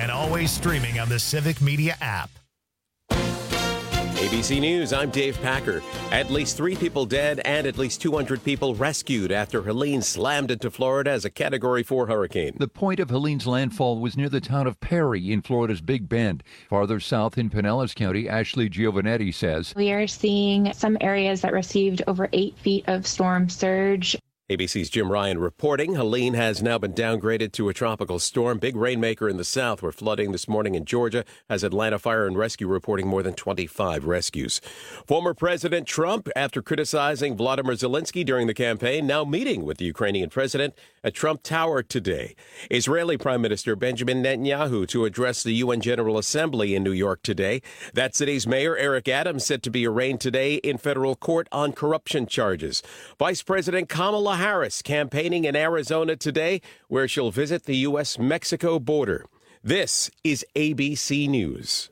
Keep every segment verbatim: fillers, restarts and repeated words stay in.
and always streaming on the Civic Media app. A B C News, I'm Dave Packer. At least three people dead and at least two hundred people rescued after Helene slammed into Florida as a Category four hurricane. The point of Helene's landfall was near the town of Perry in Florida's Big Bend. Farther south in Pinellas County, Ashley Giovanetti says, we are seeing some areas that received over eight feet of storm surge. A B C's Jim Ryan reporting Helene has now been downgraded to a tropical storm. Big rainmaker in the south. We're flooding this morning in Georgia as Atlanta Fire and Rescue reporting more than twenty-five rescues. Former President Trump, after criticizing Vladimir Zelensky during the campaign, now meeting with the Ukrainian president at Trump Tower today. Israeli Prime Minister Benjamin Netanyahu to address the U N General Assembly in New York today. That city's mayor, Eric Adams, set to be arraigned today in federal court on corruption charges. Vice President Kamala Harris campaigning in Arizona today, where she'll visit the U S Mexico border. This is A B C News.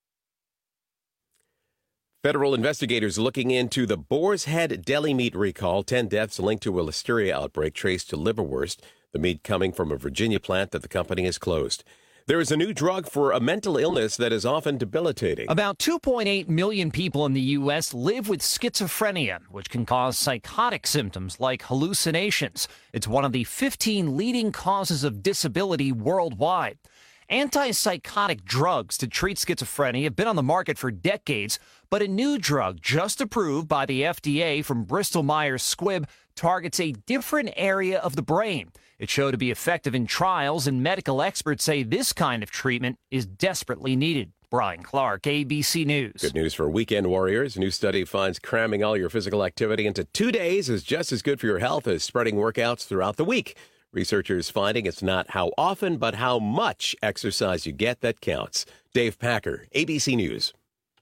Federal investigators looking into the Boar's Head deli meat recall. Ten deaths linked to a listeria outbreak traced to liverwurst, the meat coming from a Virginia plant that the company has closed. There is a new drug for a mental illness that is often debilitating. About two point eight million people in the U S live with schizophrenia, which can cause psychotic symptoms like hallucinations. It's one of the fifteen leading causes of disability worldwide. Antipsychotic drugs to treat schizophrenia have been on the market for decades, but a new drug just approved by the F D A from Bristol Myers Squibb targets a different area of the brain. It showed to be effective in trials, and medical experts say this kind of treatment is desperately needed. Brian Clark, A B C News. Good news for weekend warriors. A new study finds cramming all your physical activity into two days is just as good for your health as spreading workouts throughout the week. Researchers finding it's not how often, but how much exercise you get that counts. Dave Packer, A B C News.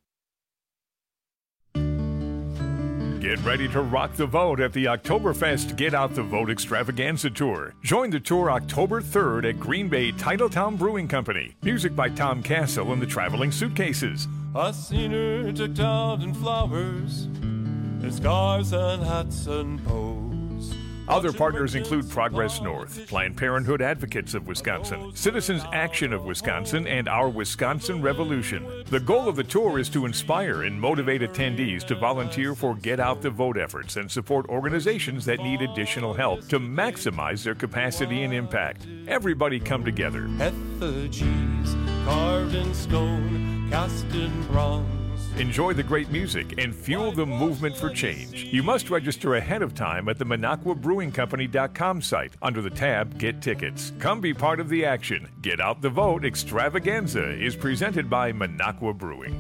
Get ready to rock the vote at the Oktoberfest Get Out the Vote Extravaganza Tour. Join the tour October third at Green Bay Titletown Brewing Company. Music by Tom Castle and the Traveling Suitcases. I seen her decked out in flowers, and scarves and hats and bows. Other partners include Progress North, Planned Parenthood Advocates of Wisconsin, Citizens Action of Wisconsin, and Our Wisconsin Revolution. The goal of the tour is to inspire and motivate attendees to volunteer for Get Out the Vote efforts and support organizations that need additional help to maximize their capacity and impact. Everybody come together. Effigies carved in stone, cast in bronze. Enjoy the great music and fuel the movement for change. You must register ahead of time at the Minocqua Brewing Company dot com site under the tab Get Tickets. Come be part of the action. Get Out the Vote Extravaganza is presented by Minocqua Brewing.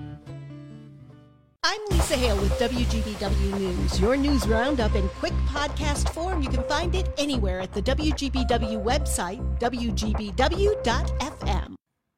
I'm Lisa Hale with W G B W News. Your news roundup in quick podcast form. You can find it anywhere at the W G B W website, W G B W dot F M.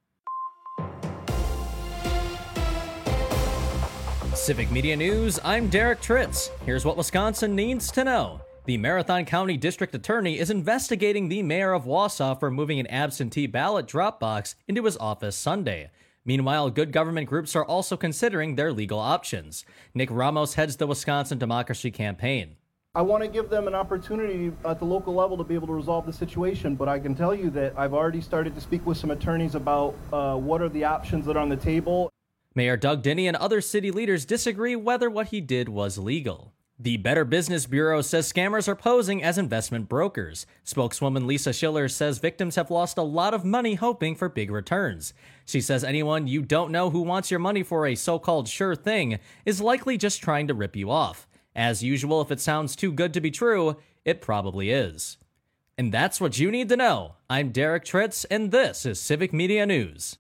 Civic Media News, I'm Derek Tritz. Here's what Wisconsin needs to know. The Marathon County District Attorney is investigating the mayor of Wausau for moving an absentee ballot drop box into his office Sunday. Meanwhile, good government groups are also considering their legal options. Nick Ramos heads the Wisconsin Democracy Campaign. I want to give them an opportunity at the local level to be able to resolve the situation, but I can tell you that I've already started to speak with some attorneys about uh, what are the options that are on the table. Mayor Doug Dinney and other city leaders disagree whether what he did was legal. The Better Business Bureau says scammers are posing as investment brokers. Spokeswoman Lisa Schiller says victims have lost a lot of money hoping for big returns. She says anyone you don't know who wants your money for a so-called sure thing is likely just trying to rip you off. As usual, if it sounds too good to be true, it probably is. And that's what you need to know. I'm Derek Tritz, and this is Civic Media News.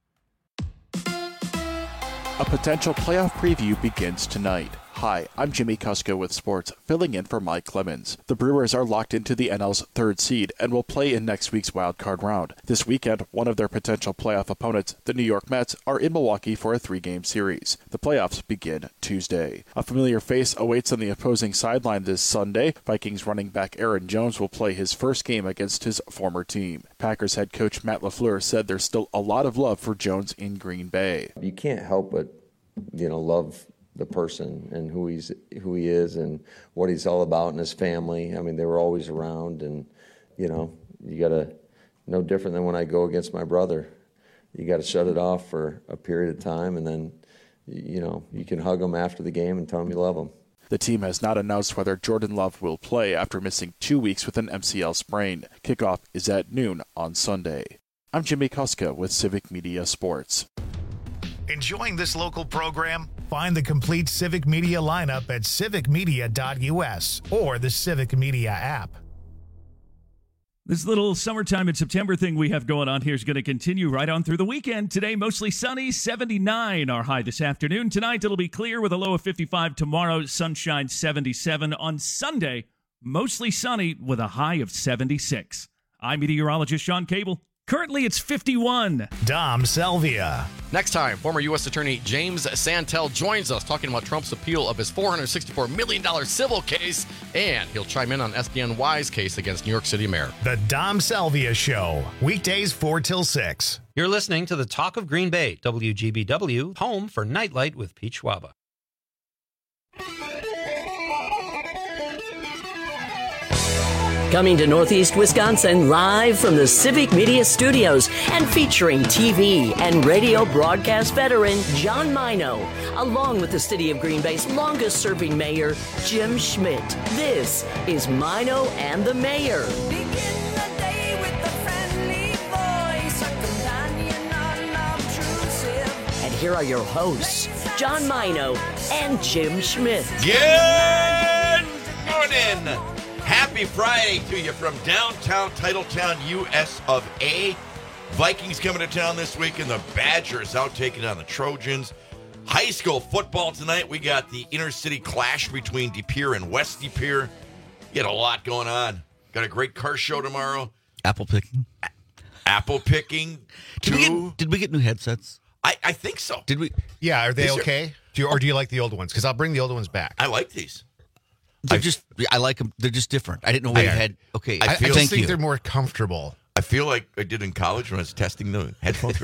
A potential playoff preview begins tonight. Hi, I'm Jimmy Kusko with sports, filling in for Mike Clemens. The Brewers are locked into the N L's third seed and will play in next week's wildcard round. This weekend, one of their potential playoff opponents, the New York Mets, are in Milwaukee for a three-game series. The playoffs begin Tuesday. A familiar face awaits on the opposing sideline this Sunday. Vikings running back Aaron Jones will play his first game against his former team. Packers head coach Matt LaFleur said there's still a lot of love for Jones in Green Bay. You can't help but, you know, love the person and who he's who he is and what he's all about and his family. I mean, they were always around, and you know, you gotta no different than when I go against my brother. you got to shut it off for a period of time, and then, you know, you can hug them after the game and tell them you love them. The team has not announced whether Jordan Love will play after missing two weeks with an M C L sprain. Kickoff is at noon on Sunday. I'm Jimmy Kuska with Civic Media Sports. Enjoying this local program? Find the complete Civic Media lineup at civic media dot u s or the Civic Media app. This little summertime in September thing we have going on here is going to continue right on through the weekend. Today, mostly sunny, seventy-nine our high this afternoon. Tonight, it'll be clear with a low of fifty-five. Tomorrow, sunshine, seventy-seven. On Sunday, mostly sunny with a high of seventy-six. I'm meteorologist Sean Cable. Currently, it's fifty-one. Dom Selvia. Next time, former U S Attorney James Santel joins us talking about Trump's appeal of his four hundred sixty-four million dollars civil case, and he'll chime in on S D N Y's case against New York City Mayor. The Dom Selvia Show, weekdays four till six. You're listening to the Talk of Green Bay, W G B W, home for Nightlight with Pete Schwaba. Coming to Northeast Wisconsin live from the Civic Media Studios and featuring T V and radio broadcast veteran John Mino, along with the City of Green Bay's longest-serving mayor, Jim Schmidt. This is Mino and the Mayor. Begin the day with a friendly voice, a companion unobtrusive. And here are your hosts, John Mino and Jim Schmidt. Good morning. Happy Friday to you from downtown Titletown, U S of A. Vikings coming to town this week, and the Badgers out taking on the Trojans. High school football tonight. We got the inter-city clash between De Pere and West De Pere. You got a lot going on. Got a great car show tomorrow. Apple picking. A- apple picking. Did we, get, did we get new headsets? I, I think so. Did we? Yeah, are they These okay? Are, do you, or do you like the old ones? Because I'll bring the old ones back. I like these. They're I, just, I like them. They're just different. I didn't know we had. Okay, I, I feel, just think you. they're more comfortable. I feel like I did in college when I was testing the headphones.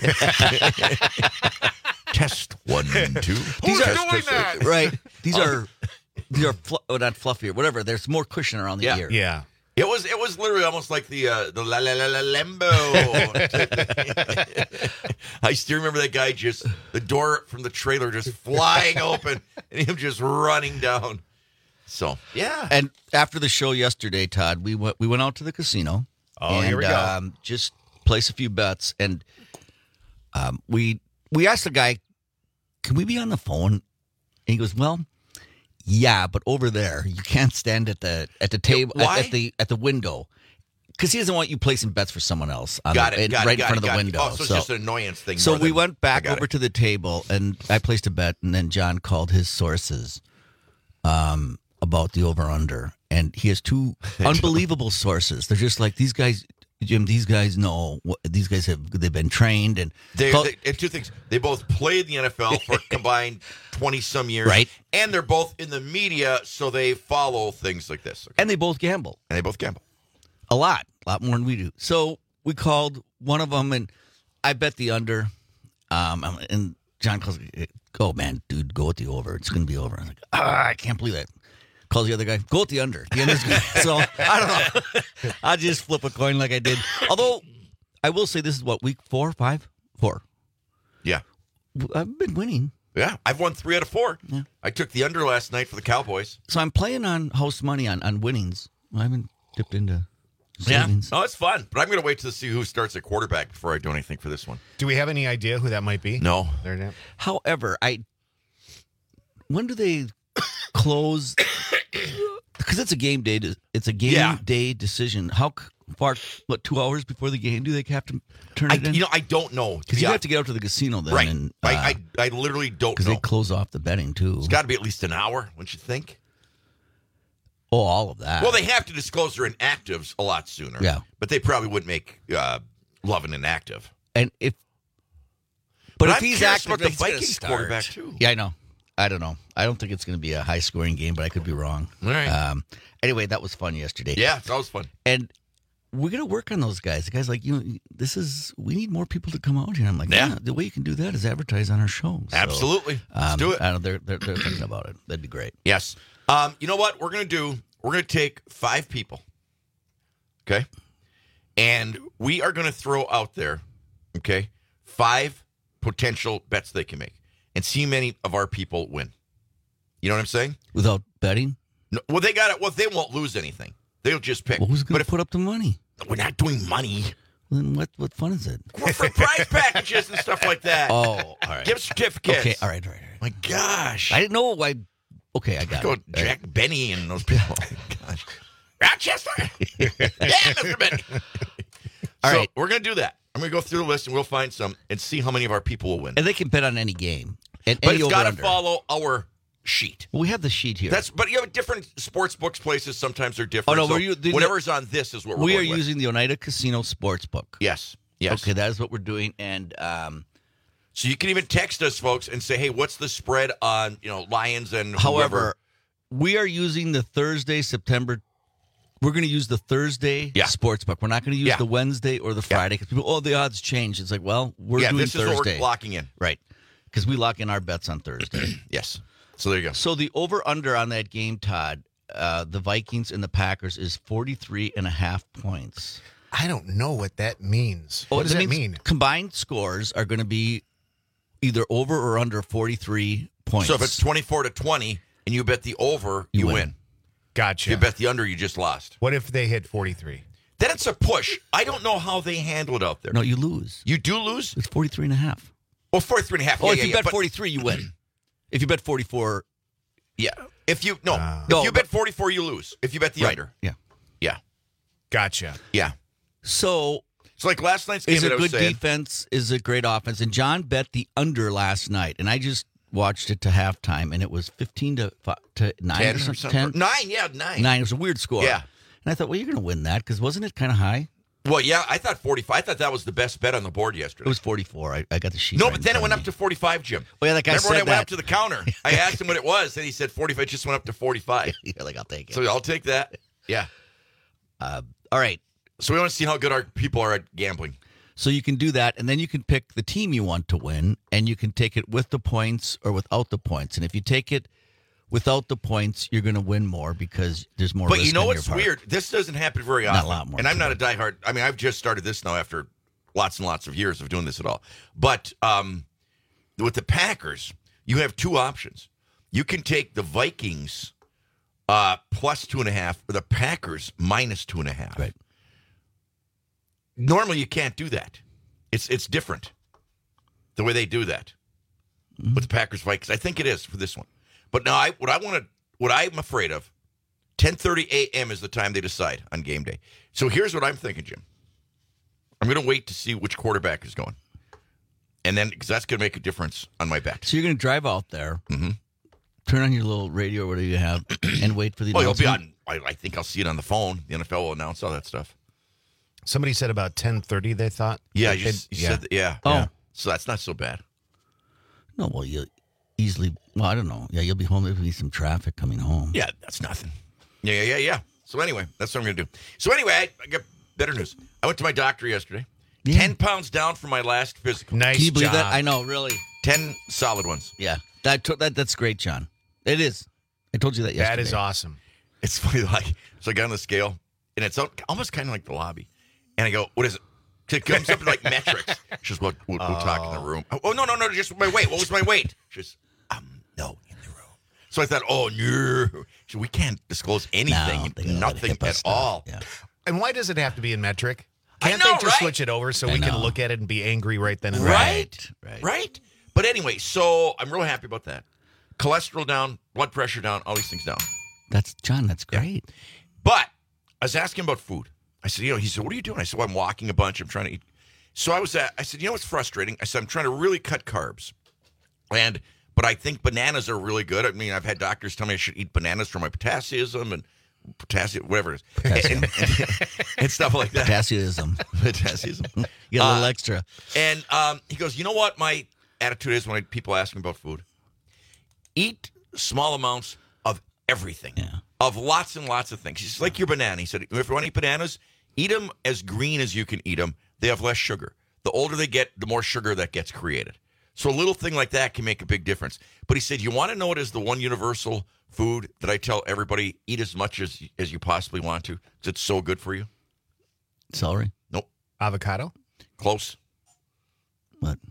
Test one, two. These Who's are doing that? Right. These are these are fl- oh, not fluffy or whatever. There's more cushion around the yeah. ear. Yeah. It was it was literally almost like the uh, the la la la la Lembo. I still remember that guy just the door from the trailer just flying open and him just running down. So yeah. And after the show yesterday, Todd, we went we went out to the casino. Oh, and, here we go. Um, just place a few bets, and um, we we asked the guy, "Can we be on the phone?" And he goes, "Well, yeah, but over there, you can't stand at the at the table Why? at, at the at the window because he doesn't want you placing bets for someone else. On got the, it. Got right it, got in front it, of the got window. It. Oh, so, so it's just an annoyance thing. So more we than, went back over it. to the table, and I placed a bet, and then John called his sources um, about the over under, and he has two unbelievable sources. They're just like these guys. Jim, these guys know what these guys have. They've been trained, and they, they, and two things. They both played the N F L for combined twenty some years, right? And they're both in the media, so they follow things like this. Okay. And they both gamble, and they both gamble a lot, a lot more than we do. So we called one of them, and I bet the under. Um, and John calls, "Go, man, dude, go with the over. It's going to be over." I'm like, ah, I can't believe that. Calls the other guy, go with the under. The under's good. So, I don't know. I'll just flip a coin like I did. Although, I will say this is what, week four, five? Four. Yeah. I've been winning. Yeah. I've won three out of four. Yeah. I took the under last night for the Cowboys. So, I'm playing on house money on, on winnings. I haven't dipped into savings. Yeah. Oh, it's fun. But I'm going to wait to see who starts at quarterback before I do anything for this one. Do we have any idea who that might be? No. There, However, I when do they close? Because it's a game day. It's a game yeah. day decision. How far? What, two hours before the game? Do they have to turn it I, in? You know, I don't know. Because you have to get out to the casino then. Right. And, uh, I, I I literally don't know. Because they close off the betting too. It's got to be at least an hour, wouldn't you think? Oh, all of that. Well, they have to disclose their inactives a lot sooner. Yeah. But they probably would make uh, Love an inactive. And if, but, but if I'm he's curious active, about the he's gonna Vikings start. quarterback too. Yeah, I know. I don't know. I don't think it's going to be a high scoring game, but I could be wrong. All right. Um, anyway, that was fun yesterday. Yeah, that was fun. And we're going to work on those guys. The guys like, you know, this is, we need more people to come out here. I'm like, yeah, yeah the way you can do that is advertise on our show. So, absolutely. Let's um, do it. I don't, they're, they're, they're thinking about it. That'd be great. Yes. Um, you know what we're going to do? We're going to take five people. Okay. And we are going to throw out there, okay, five potential bets they can make and see how many of our people win. You know what I'm saying? Without betting? No, well, they got it. Well, they won't lose anything. They'll just pick. Well, who's going But to put up the money? We're not doing money. Then what, what fun is it? We're for prize packages and stuff like that. Oh, all right. Gift certificates. Okay, all right, all right. All right. My gosh. I didn't know why. Okay, I got Go it. Jack Benny and those people. Oh, my gosh. Rochester. Yeah, Mister Benny. All so right. we're going to do that. I'm going to go through the list and we'll find some and see how many of our people will win. And they can bet on any game. And But any it's got to over-under. follow our sheet. Well, we have the sheet here. That's but you have different sports books places. Sometimes they're different. Oh, no, so we're u- the- whatever's on this is what we're we are going with. using the Oneida Casino Sportsbook. Yes. Yes. Okay, that is what we're doing. And um, So you can even text us, folks, and say, "Hey, what's the spread on you know Lions and however, whoever?" we are using the Thursday, September. We're going to use the Thursday Yeah. Sportsbook. We're not going to use Yeah. the Wednesday or the Friday because people, oh, the odds change. It's like, well, we're yeah, doing this Thursday. is what we're locking in. Right. Because we lock in our bets on Thursday. Yes. So there you go. So the over-under on that game, Todd, uh, the Vikings and the Packers is forty-three and a half points. I don't know what that means. Oh, What does that means mean? Combined scores are going to be either over or under forty-three points. So if it's twenty-four to twenty and you bet the over, you, You win. win. Gotcha. If you bet the under, you just lost. What if they hit forty-three? Then it's a push. I don't know how they handle it out there. No, you lose. You do lose? It's forty-three and a half. Well, forty-three and a half. Oh, yeah, if yeah, you yeah, bet but- forty-three, you win. If you bet forty-four, Yeah. If you no, Uh, if No, you bet forty-four, you lose. If you bet the right. under, Yeah. yeah, Gotcha. yeah. So So like last night's game is that it I was good saying, defense? Is it great offense? And John bet the under last night, and I just watched it to halftime, and it was fifteen to fi- to nine ten or or something. something. ten? Nine, yeah, nine. Nine. It was a weird score. Yeah. And I thought, well, you're going to win that because wasn't it kind of high? Well, yeah, I thought forty-five. I thought that was the best bet on the board It yesterday. was forty-four. I, I got the sheet. No, right but in then it front went of up me. to forty-five, Jim. Oh, yeah, that guy Remember said when I went that. up to the counter? I asked him what it was, and he said forty-five. It just went up to forty-five. You're like, I'll take it. So I'll take that. Yeah. Uh, all right. So we want to see how good our people are at gambling. So you can do that, and then you can pick the team you want to win, and you can take it with the points or without the points. And if you take it without the points, you're going to win more because there's more But risk you know on your what's part. weird? This doesn't happen very Not a often. lot more and I'm than not a diehard. I mean, I've just started this now after lots and lots of years of doing this at all. But um, with the Packers, you have two options. You can take the Vikings uh, plus two and a half, or the Packers minus two and a half. Right. Normally, you can't do that. It's it's different the way they do that Mm-hmm. with the Packers Vikings. I think it is for this one. But now, I what I want to, what I'm afraid of, ten thirty a.m. is the time they decide on game day. So here's what I'm thinking, Jim. I'm going to wait to see which quarterback is going, and then because that's going to make a difference on my bet. So you're going to drive out there, Mm-hmm. turn on your little radio or whatever you have, and wait for the Oh, you'll be announcement? on. I, I think I'll see it on the phone. The N F L will announce all that stuff. Somebody said about ten thirty. They thought. Yeah, It- you, it- s- you said that, yeah. Oh. yeah. So that's not so bad. No, well, you easily, well, I don't know. Yeah, you'll be home. There'll be some traffic coming home. Yeah, that's nothing. Yeah, yeah, yeah, yeah. So anyway, that's what I'm going to do. So anyway, I, I got better news. I went to my doctor yesterday. Yeah. Ten pounds down from my last physical. Nice Can you believe job. that? I know, really. Ten solid ones. Yeah, that, to- that that's great, John. It is. I told you that yesterday. That is awesome. It's funny, like, so I got on the scale, and it's al- almost kind of like the lobby. And I go, what is it? It comes up like metrics. She says, well, we'll, we'll talk in the room. Oh, no, no, no, just my weight. What was my weight? She says, um, no, in the room. So I thought, oh, no. She said, we can't disclose anything, No, they gotta let it nothing hip us at stuff. all. Yeah. And why does it have to be in metric? I Can't know, they just right? switch it over so I we can know. look at it and be angry right then and there? Right? Right. Right? But anyway, so I'm real happy about that. Cholesterol down, blood pressure down, all these things down. That's, John, that's great. But I was asking about food. I said, you know, he said, what are you doing? I said, well, I'm walking a bunch. I'm trying to eat. So I was at, I said, you know what's frustrating? I said, I'm trying to really cut carbs. And, but I think bananas are really good. I mean, I've had doctors tell me I should eat bananas for my potassium and potassium, whatever it is. And, and, and stuff like that. Potassium. Potassium. You get a little Uh, extra. And um, he goes, you know what my attitude is when I, people ask me about food? Eat small amounts of everything, Yeah. of lots and lots of things. He's like your banana. He said, if you want to eat bananas, eat them as green as you can eat them. They have less sugar. The older they get, the more sugar that gets created. So a little thing like that can make a big difference. But he said, you want to know what is the one universal food that I tell everybody, eat as much as, as you possibly want to because it's so good for you? Celery. Nope. Avocado? Close. What?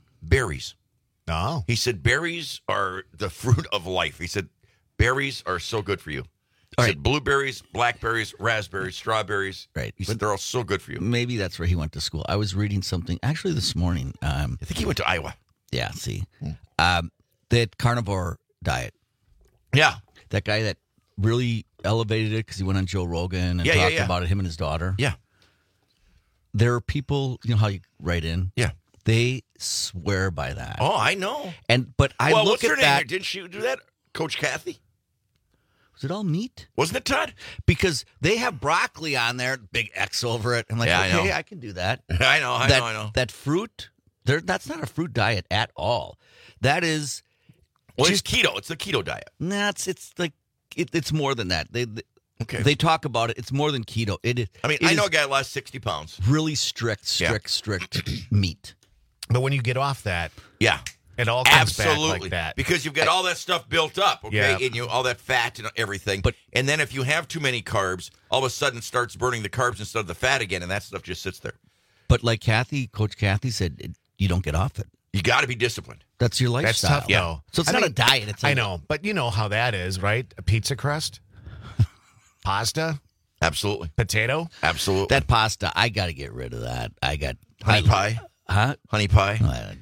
berries. Oh. He said berries are the fruit of life. He said berries are so good for you. He All said right. blueberries, blackberries, raspberries, strawberries. Right. He said they're all so good for you. Maybe that's where he went to school. I was reading something actually this morning. Um, I think he went to Iowa. Yeah, see. Um, that carnivore diet. Yeah. That guy that really elevated it because he went on Joe Rogan and Yeah, yeah, talked yeah. about it, him and his daughter. Yeah. There are people, you know how you write in? Yeah. They swear by that. Oh, I know. And But I well, look what's her at name? that. Didn't she do that? Coach Kathy? Was it all meat? Wasn't it, Todd? Because they have broccoli on there, big X over it. I'm like, Yeah, I okay, know. I, can do that. I know, I that, know, I know. That fruit, there, that's not a fruit diet at all. That is... Well, just, it's keto. It's the keto diet. Nah, it's, it's like, it, it's more than that. They, they, Okay. they talk about it. It's more than keto. It is. I mean, it I know is a guy lost sixty pounds. really strict, strict, strict meat. But when you get off that, Yeah. it all comes Absolutely. back like that. Because you've got all that stuff built up, okay? Yeah. And you all that fat and everything. But- and then if you have too many carbs, all of a sudden it starts burning the carbs instead of the fat again, and that stuff just sits there. But like Kathy, Coach Kathy said, it, you don't get off it. You got to be disciplined. That's your That's lifestyle. tough, though. So it's I not mean, a diet. It's a, I know, but you know how that is, right? A pizza crust, pasta, Absolutely. potato. Absolutely. That pasta, I got to get rid of that. I got Honey I- pie. Huh? Honey pie. I-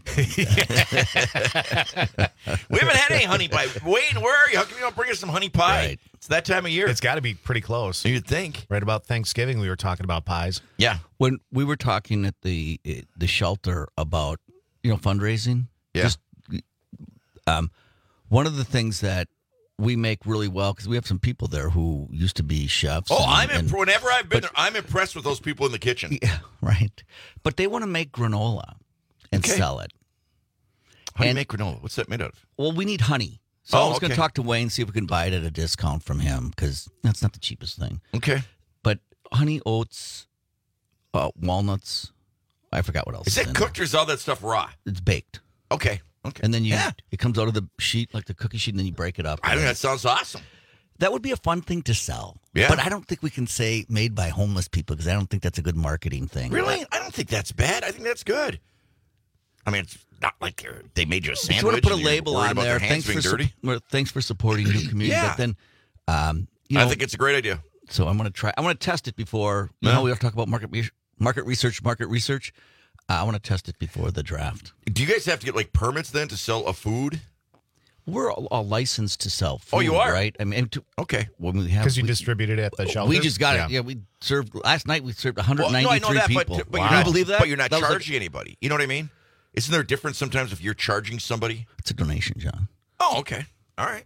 We haven't had any honey pie. Wayne, where are you? How come you don't bring us some honey pie? Right. It's that time of year. It's got to be pretty close. You'd think. Right about Thanksgiving, we were talking about pies. Yeah. When we were talking at the the shelter about you know fundraising, Yeah. just um, one of the things that we make really well because we have some people there who used to be chefs. Oh, and- I'm and- imp- whenever I've been but- there, I'm impressed with those people in the kitchen. Yeah, right. But they want to make granola and Okay. sell it. How do you And- make granola? What's that made out of? Well, we need honey. So Oh, I was going to okay. talk to Wayne, see if we can buy it at a discount from him because that's not the cheapest thing. Okay. But honey, oats, uh, walnuts. I forgot what else. Is is it in cooked or is all that stuff raw? there. It's baked. Okay. Okay. And then you, Yeah. it comes out of the sheet, like the cookie sheet, and then you break it up. I think that sounds awesome. That would be a fun thing to sell. Yeah. But I don't think we can say made by homeless people because I don't think that's a good marketing thing. Really? I don't think that's bad. I think that's good. I mean, it's not like they're- they made you a If sandwich. you want to put a and you're label worried on about there, their hands thanks for, being su- dirty. well, thanks for supporting new community. Yeah. But then, um, you know, I think it's a great idea. so I'm going to try. I want to test it before. You Yeah. know, we have to talk about market re- market research. Market research. Uh, I want to test it before the draft. Do you guys have to get like permits then to sell a food? We're all, all licensed to sell food. Oh, you are? right? I mean, to, Okay. when we have Because you we, distributed it at the shelter. we just got it. Yeah, we served last night. We served one hundred Well, no, ninety-three I know that, people. but, but Wow. you're Can not, you believe that? But you're not That was like- charging anybody. You know what I mean? Isn't there a difference sometimes if you're charging somebody? it's a donation, John. Oh, okay. All right.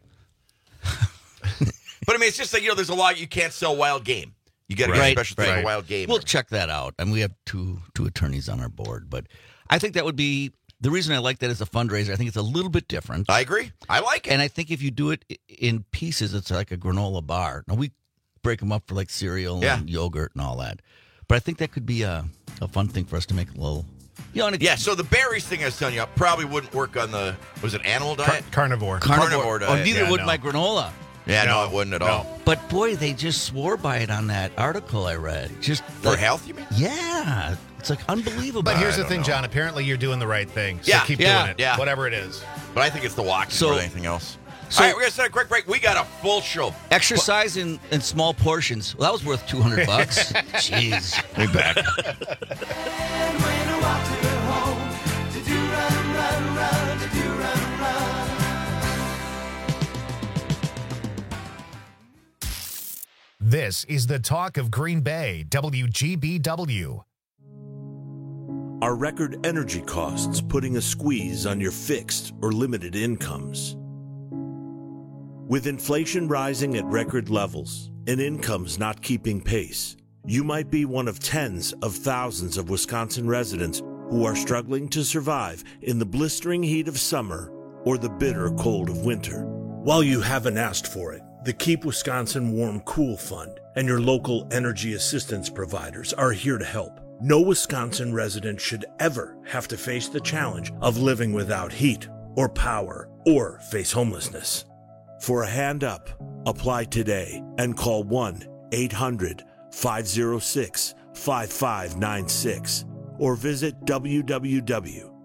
But I mean, it's just like, you know, there's a law you can't sell wild game. You got to get a Right, special thing right. for wild game. We'll check that out. And we have two two attorneys on our board. But I think that would be the reason I like that as a fundraiser. I think it's a little bit different. I agree. I like it. And I think if you do it i- in pieces, it's like a granola bar. Now, we break them up for like cereal Yeah. and yogurt and all that. But I think that could be a, a fun thing for us to make a little. You know, and it's Yeah, so the berries thing I was telling you probably wouldn't work on the, was it animal Car- diet? carnivore. carnivore Oh, diet, neither yeah, would no. my granola. Yeah, no, No, it wouldn't at no. all. But boy, they just swore by it on that article I read. Just For like- health, you mean? Yeah, it's like unbelievable. But here's I the don't thing, know. John. Apparently, you're doing the right thing. So Yeah, keep yeah, doing it. yeah. Whatever it is. But I think it's the walking So- more than anything else. so- All right, we're going to take a quick break. We got a full show. Exercise in, in small portions. Well, that was worth two hundred bucks. Jeez. Be back. This is the talk of Green Bay, W G B W. Are record energy costs putting a squeeze on your fixed or limited incomes? With inflation rising at record levels and incomes not keeping pace, you might be one of tens of thousands of Wisconsin residents who are struggling to survive in the blistering heat of summer or the bitter cold of winter. While you haven't asked for it, the Keep Wisconsin Warm Cool Fund and your local energy assistance providers are here to help. No Wisconsin resident should ever have to face the challenge of living without heat or power or face homelessness. For a hand up, apply today and call one eight hundred five oh six five five nine six or visit w w w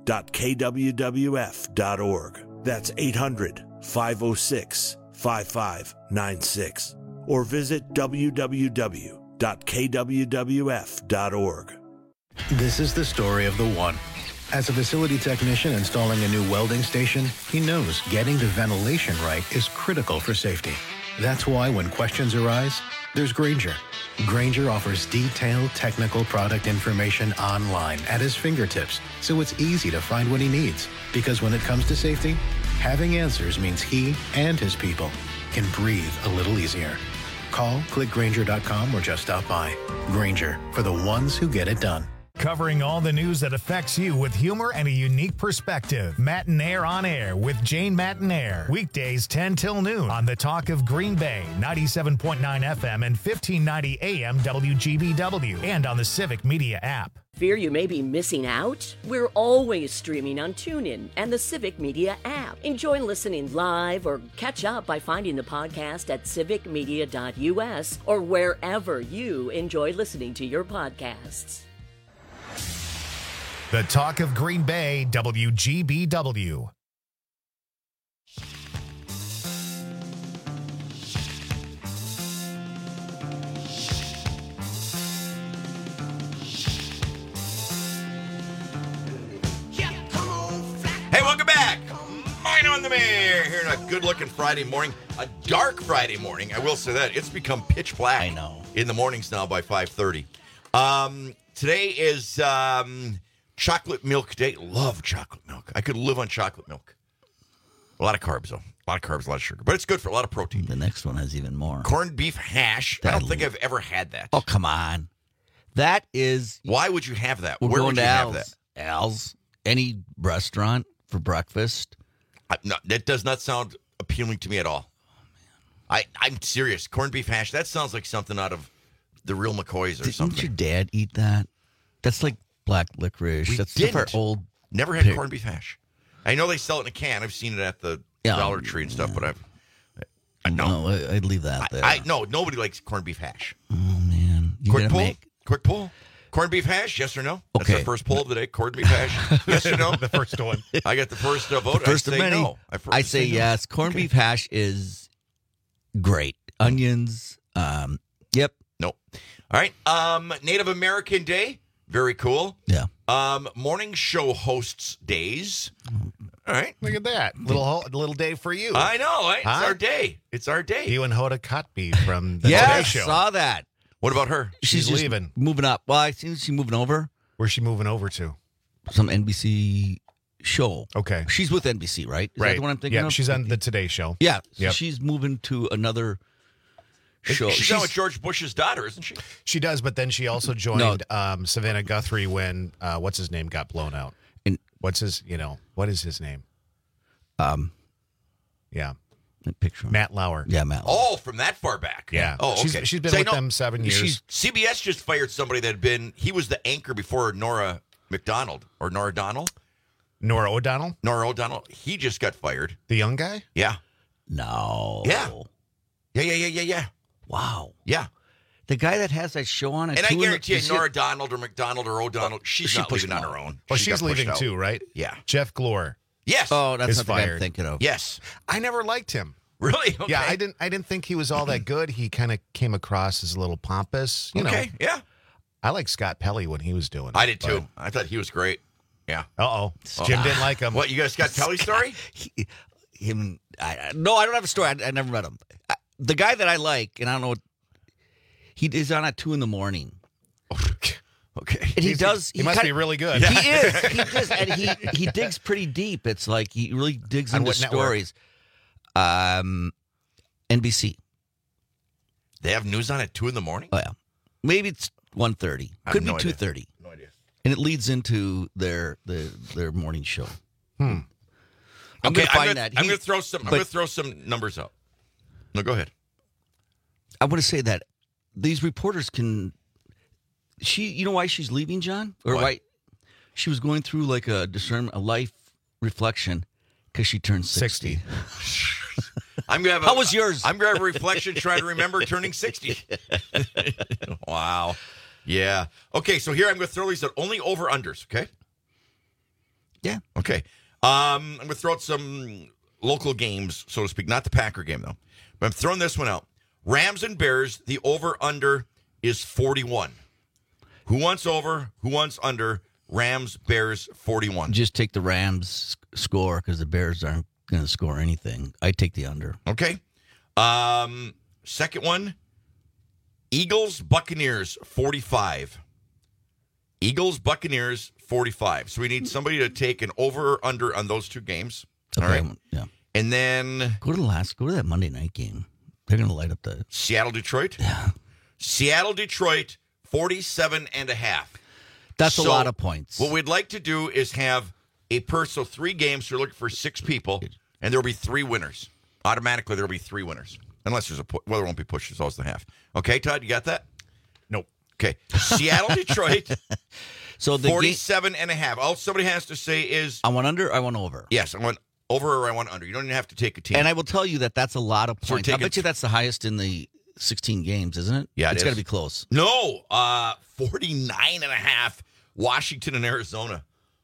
dot k w w f dot org. That's eight hundred, five oh six, five five nine six. Or visit w w w dot k w w f dot org. This is the story of the one. As a facility technician installing a new welding station, he knows getting the ventilation right is critical for safety. That's why when questions arise, there's Grainger. Grainger offers detailed technical product information online at his fingertips, so it's easy to find what he needs. Because when it comes to safety, having answers means he and his people can breathe a little easier. Call, click Grainger dot com, or just stop by. Grainger, for the ones who get it done. Covering all the news that affects you with humor and a unique perspective. Matinaire on Air with Jane Matinaire. Weekdays ten till noon on the Talk of Green Bay, ninety-seven point nine F M and fifteen ninety A M W G B W, and on the Civic Media app. Fear you may be missing out? We're always streaming on TuneIn and the Civic Media app. Enjoy listening live or catch up by finding the podcast at civic media dot u s or wherever you enjoy listening to your podcasts. The Talk of Green Bay, W G B W. Hey, welcome back. Mine on the Mayor here on a good-looking Friday morning, a dark Friday morning. I will say that it's become pitch black. I know in the mornings now by five thirty. Um, today is um, chocolate milk day. Love chocolate milk. I could live on chocolate milk. A lot of carbs though. A lot of carbs, a lot of sugar, but it's good for a lot of protein. The next one has even more. Corned beef hash. I don't think I've ever had that. Oh, come on. That is. Why would you have that? We're Where going would to you Al's. have that? Al's. Any restaurant for breakfast. I, no, that does not sound appealing to me at all. I, I'm serious. Corned beef hash, that sounds like something out of the real McCoys or Didn't something. your dad eat that? That's like black licorice. We That's didn't. stuff our old. Never had pig. corned beef hash. I know they sell it in a can. I've seen it at the Yeah. Dollar Tree and stuff, but I've I, no. No, I- I'd leave that there. I, I no, nobody likes corned beef hash. oh, man. You Quick gotta poll. make- Quick poll. Corned beef hash, yes or no? That's Okay. the first poll of the day. Corned beef hash, yes or no? The first one. I got the first uh, vote. The first I of say many. no. I, first I say no. yes. Corned Okay. beef hash is great. Onions. Um, yep. Nope. All right. Um, Native American Day. Very cool. Yeah. Um, morning show hosts days. All right. Look at that. Little ho- little day for you. I know. Right? It's Huh? our day. It's our day. You and Hoda Kotb from the Yeah, Today I Show. saw that. What about her? She's, just leaving. Moving up. Well, I think she's moving over. Where's she moving over to? Some N B C show. Okay. She's with N B C, right? Is right. that the one I'm thinking yeah, of? she's on the Today Show. Yeah. So Yep. she's moving to another show. She's, on with George Bush's daughter, isn't she? She does, but then she also joined um, Savannah Guthrie when uh, what's his name got blown out. And what's his, you know, what is his name? Um, yeah, picture him. Matt Lauer. Yeah, Matt Lauer. Oh, from that far back. Yeah. Oh, okay. She's- she's been Say with no, them seven years. she's- C B S just fired somebody that had been. He was the anchor before Nora McDonald or Nora Donald. Nora O'Donnell, Nora O'Donnell. He just got fired. the young guy. Yeah. No. Yeah. Yeah. Yeah. Yeah. Yeah. Yeah. Wow. Yeah. The guy that has that show on at And I two in the- guarantee you, is he- Nora Donald or McDonald or O'Donnell, she's she not pushed leaving on him her out. own. Well, She she's got pushed leaving out. too, right? Yeah. Jeff Glor. Yes. Oh, that's is not the guy I'm fired. thinking of. Yes. I never liked him. Really? Okay. Yeah, I didn't. I didn't think he was all that good. He kind of came across as a little pompous. You okay. know. Yeah. I like Scott Pelley when he was doing it. I did too. I thought he was great. Yeah. Uh oh. Jim didn't like him. What, you got a Scott Pelley story? He, him. I, I- no, I don't have a story. I, I never met him. I, the guy that I like, and I don't know what. He is on at two in the morning. Okay. And he He's- does. he must kinda- be really good. He is. He does, and he he digs pretty deep. It's like he really digs On into what network? stories. Um, N B C. They have news on at two in the morning? Oh yeah, maybe it's one thirty. I have Could no be idea. two thirty. No idea. And it leads into their their their morning show. Hmm. I'm Okay, gonna I'm find gonna, that. I'm He- going to throw some. I'm but- going to throw some numbers out. No, go ahead. I want to say that these reporters can. She, you know, why she's leaving, John, or Why? why she was going through like a discern a life reflection because she turned sixty. I'm gonna have. A, How was yours? I'm gonna have a reflection trying to remember turning sixty. Wow. Yeah. Okay. So here I'm gonna throw these out. Only over unders. Okay. Yeah. Okay. Um, I'm going to throw out some local games, so to speak. Not the Packer game, though. But I'm throwing this one out. Rams and Bears, the over-under is forty-one. Who wants over? Who wants under? Rams, Bears, forty-one. Just take the Rams score because the Bears aren't going to score anything. I take the under. Okay. Um, second one, Eagles, Buccaneers, forty-five. Eagles, Buccaneers, forty-five. So we need somebody to take an over or under on those two games. Okay. All right. Yeah. And then go to the last. Go to that Monday night game. They're going to light up the Seattle, Detroit. Yeah. Seattle, Detroit, forty-seven and a half. That's So a lot of points. What we'd like to do is have a person, so three games. So we're looking for six people, and there will be three winners. Automatically, there will be three winners. Unless there's a, pu- well, there won't be push. There's always the half. Okay, Todd, you got that? Nope. Okay. Seattle, Detroit, so the forty-seven and a half. All somebody has to say is, I want under, I want over. yes, I want over or I want under. You don't even have to take a team. And I will tell you that that's a lot of So we're points. I taking- bet you that's the highest in the sixteen games, isn't it? Yeah, it It's is. got to be close. No, uh, forty-nine and a half, Washington and Arizona.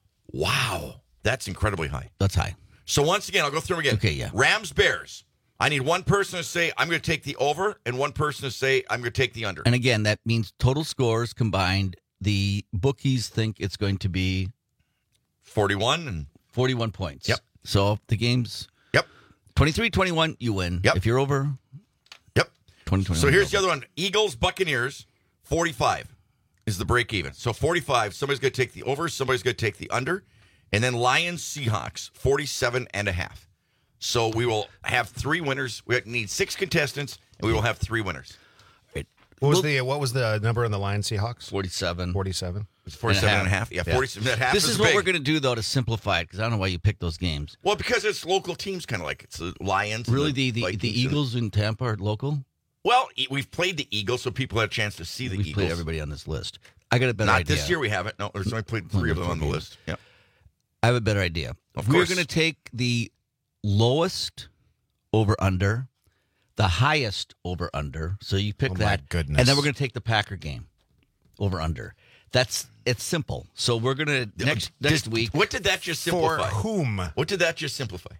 Wow. That's incredibly high. That's high. So once again, I'll go through them again. Okay, yeah. Rams, Bears. I need one person to say, I'm going to take the over, and one person to say, I'm going to take the under. And again, that means total scores combined. The bookies think it's going to be forty-one and forty-one points. Yep. So if the game's Yep. twenty-three twenty-one, you win. Yep. If you're over, Yep. twenty twenty-one. So here's the other one. Eagles, Buccaneers, forty-five is the break even. So forty-five, somebody's going to take the over, somebody's going to take the under. And then Lions, Seahawks, forty-seven and a half. So we will have three winners. We need six contestants, and we will have three winners. What was the what was the number on the Lions Seahawks? forty-seven. forty-seven. It's forty-seven and a half. Yeah, forty-seven and a half. This is, is what big. we're going to do, though, to simplify it, because I don't know why you picked those games. Well, because it's local teams, kind of like it's the Lions. and Really, the, the, Vikings the and- Eagles in Tampa are local? Well, e- we've played the Eagles, so people had a chance to see the We've Eagles. played everybody on this list. I got a better Not idea. this year we haven't. No, there's only played three of them on the Okay. list. Yeah. I have a better idea. Of We're course. going to take the lowest over under, the highest over under. So you pick Oh, my that. goodness. And then we're going to take the Packer game over under. That's it's simple. So we're going to next next Did- week. What did that just For simplify? whom? What did that just simplify?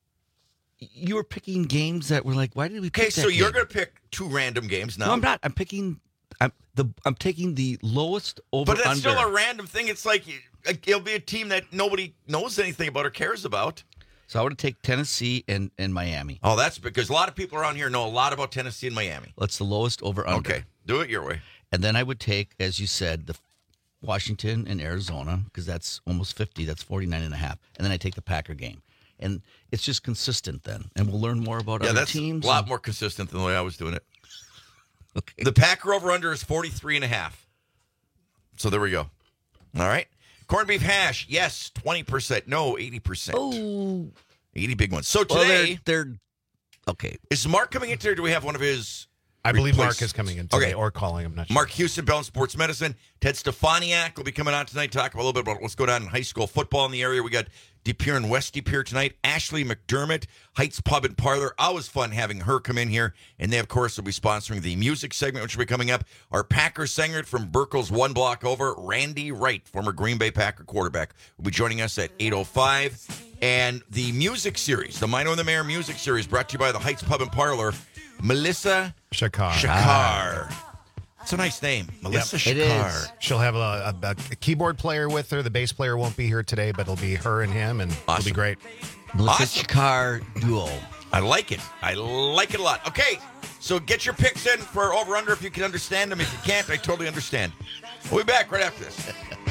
You were picking games that were like, why did we pick Okay, that so you're game? going to pick two random games now. No, I'm not. I'm picking. I'm the. I'm taking the lowest over But that's under. still a random thing. It's like it'll be a team that nobody knows anything about or cares about. So I would take Tennessee and, and Miami. Oh, that's because a lot of people around here know a lot about Tennessee and Miami. That's the lowest over under. Okay, do it your way. And then I would take, as you said, the Washington and Arizona, because that's almost fifty. That's forty-nine and a half. And then I take the Packer game. And it's just consistent then. And we'll learn more about Yeah, other that's teams. a lot and- more consistent than the way I was doing it. Okay. The Packer over-under is forty-three and a half. So there we go. All right. Corned beef hash, yes, twenty percent. No, eighty percent. Oh. eighty big ones. So Well, today, they're, they're okay. is Mark coming in today, or do we have one of his I believe replace- Mark is coming in today Okay. or calling. I'm not sure. Mark Houston, Bell and Sports Medicine. Ted Stefaniak will be coming on tonight, talk a little bit about what's going on in high school football in the area. We got DePere and West DePere tonight. Ashley McDermott, Heights Pub and Parlor. Always fun having her come in here. And they, of course, will be sponsoring the music segment, which will be coming up. Our Packer singer from Burkle's one block over, Randy Wright, former Green Bay Packer quarterback, will be joining us at eight oh five. And the music series, the Mino and the Mayor music series, brought to you by the Heights Pub and Parlor, Melissa Shakar. Shakar. It's a nice name, Melissa Yep. Shakar. She'll have a, a, a keyboard player with her. The bass player won't be here today, but it'll be her and him, and it'll Awesome. be great. Melissa Awesome. Shakar duo. I like it. I like it a lot. Okay, so get your picks in for over-under if you can understand them. If you can't, I totally understand. We'll be back right after this.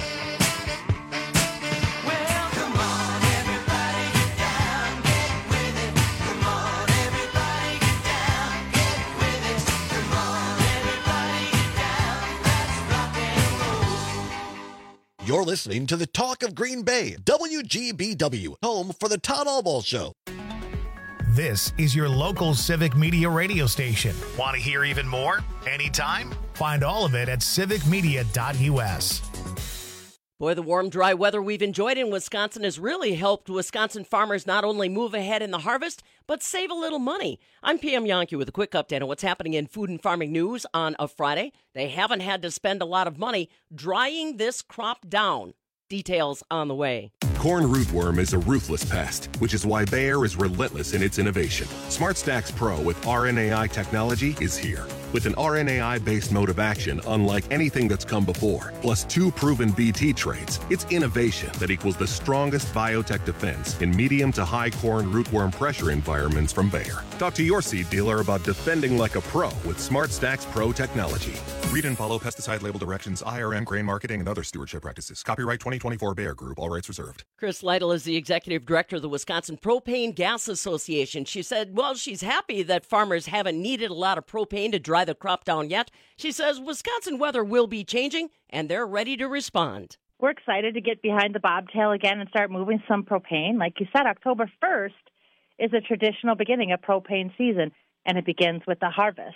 You're listening to the Talk of Green Bay, W G B W, home for the Todd Allball Show. This is your local civic media radio station. Want to hear even more? Anytime? Find all of it at civic media dot U S. Boy, the warm, dry weather we've enjoyed in Wisconsin has really helped Wisconsin farmers not only move ahead in the harvest, but save a little money. I'm P M Yonke with a quick update on what's happening in food and farming news on a Friday. They haven't had to spend a lot of money drying this crop down. Details on the way. Corn rootworm is a ruthless pest, which is why Bayer is relentless in its innovation. SmartStax Pro with R N A I technology is here. With an R N A I-based mode of action unlike anything that's come before, plus two proven B T traits, it's innovation that equals the strongest biotech defense in medium to high corn rootworm pressure environments from Bayer. Talk to your seed dealer about defending like a pro with SmartStax Pro technology. Read and follow pesticide label directions, I R M grain marketing, and other stewardship practices. Copyright twenty twenty-four Bayer Group. All rights reserved. Chris Lytle is the executive director of the Wisconsin Propane Gas Association. She said, well, she's happy that farmers haven't needed a lot of propane to dry the crop down yet. She says Wisconsin weather will be changing, and they're ready to respond. We're excited to get behind the bobtail again and start moving some propane. Like you said, October first is a traditional beginning of propane season, and it begins with the harvest.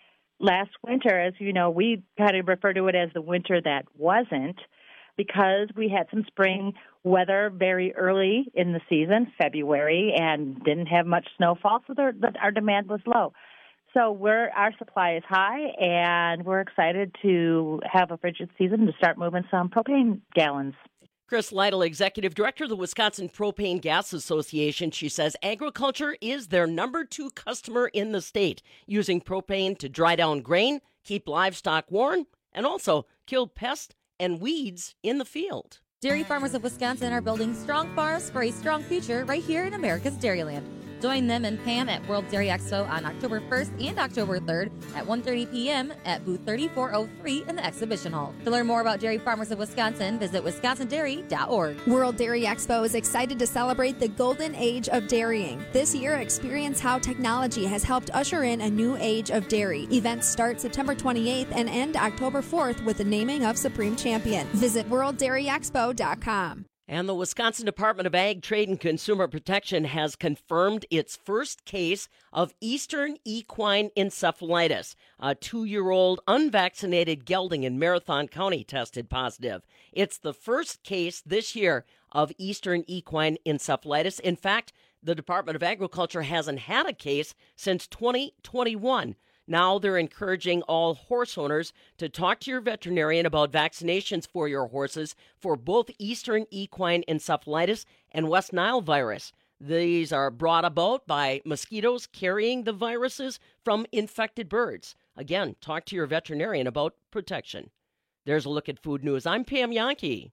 Last winter, as you know, we kind of refer to it as the winter that wasn't, because we had some spring weather very early in the season, February, and didn't have much snowfall, so there, our demand was low. So we're our supply is high, and we're excited to have a frigid season to start moving some propane gallons. Chris Lytle, executive director of the Wisconsin Propane Gas Association. She says agriculture is their number two customer in the state, using propane to dry down grain, keep livestock warm, and also kill pests and weeds in the field. Dairy farmers of Wisconsin are building strong farms for a strong future right here in America's Dairyland. Join them and Pam at World Dairy Expo on October first and October third at one thirty p.m. at booth thirty-four oh three in the exhibition hall. To learn more about dairy farmers of Wisconsin, visit wisconsin dairy dot org. World Dairy Expo is excited to celebrate the golden age of dairying. This year, experience how technology has helped usher in a new age of dairy. Events start September twenty-eighth and end October fourth with the naming of Supreme Champion. Visit world dairy expo dot com. And the Wisconsin Department of Ag, Trade, and Consumer Protection has confirmed its first case of Eastern equine encephalitis. A two-year-old unvaccinated gelding in Marathon County tested positive. It's the first case this year of Eastern equine encephalitis. In fact, the Department of Agriculture hasn't had a case since twenty twenty-one. Now they're encouraging all horse owners to talk to your veterinarian about vaccinations for your horses for both Eastern equine encephalitis and West Nile virus. These are brought about by mosquitoes carrying the viruses from infected birds. Again, talk to your veterinarian about protection. There's a look at food news. I'm Pam Yankee.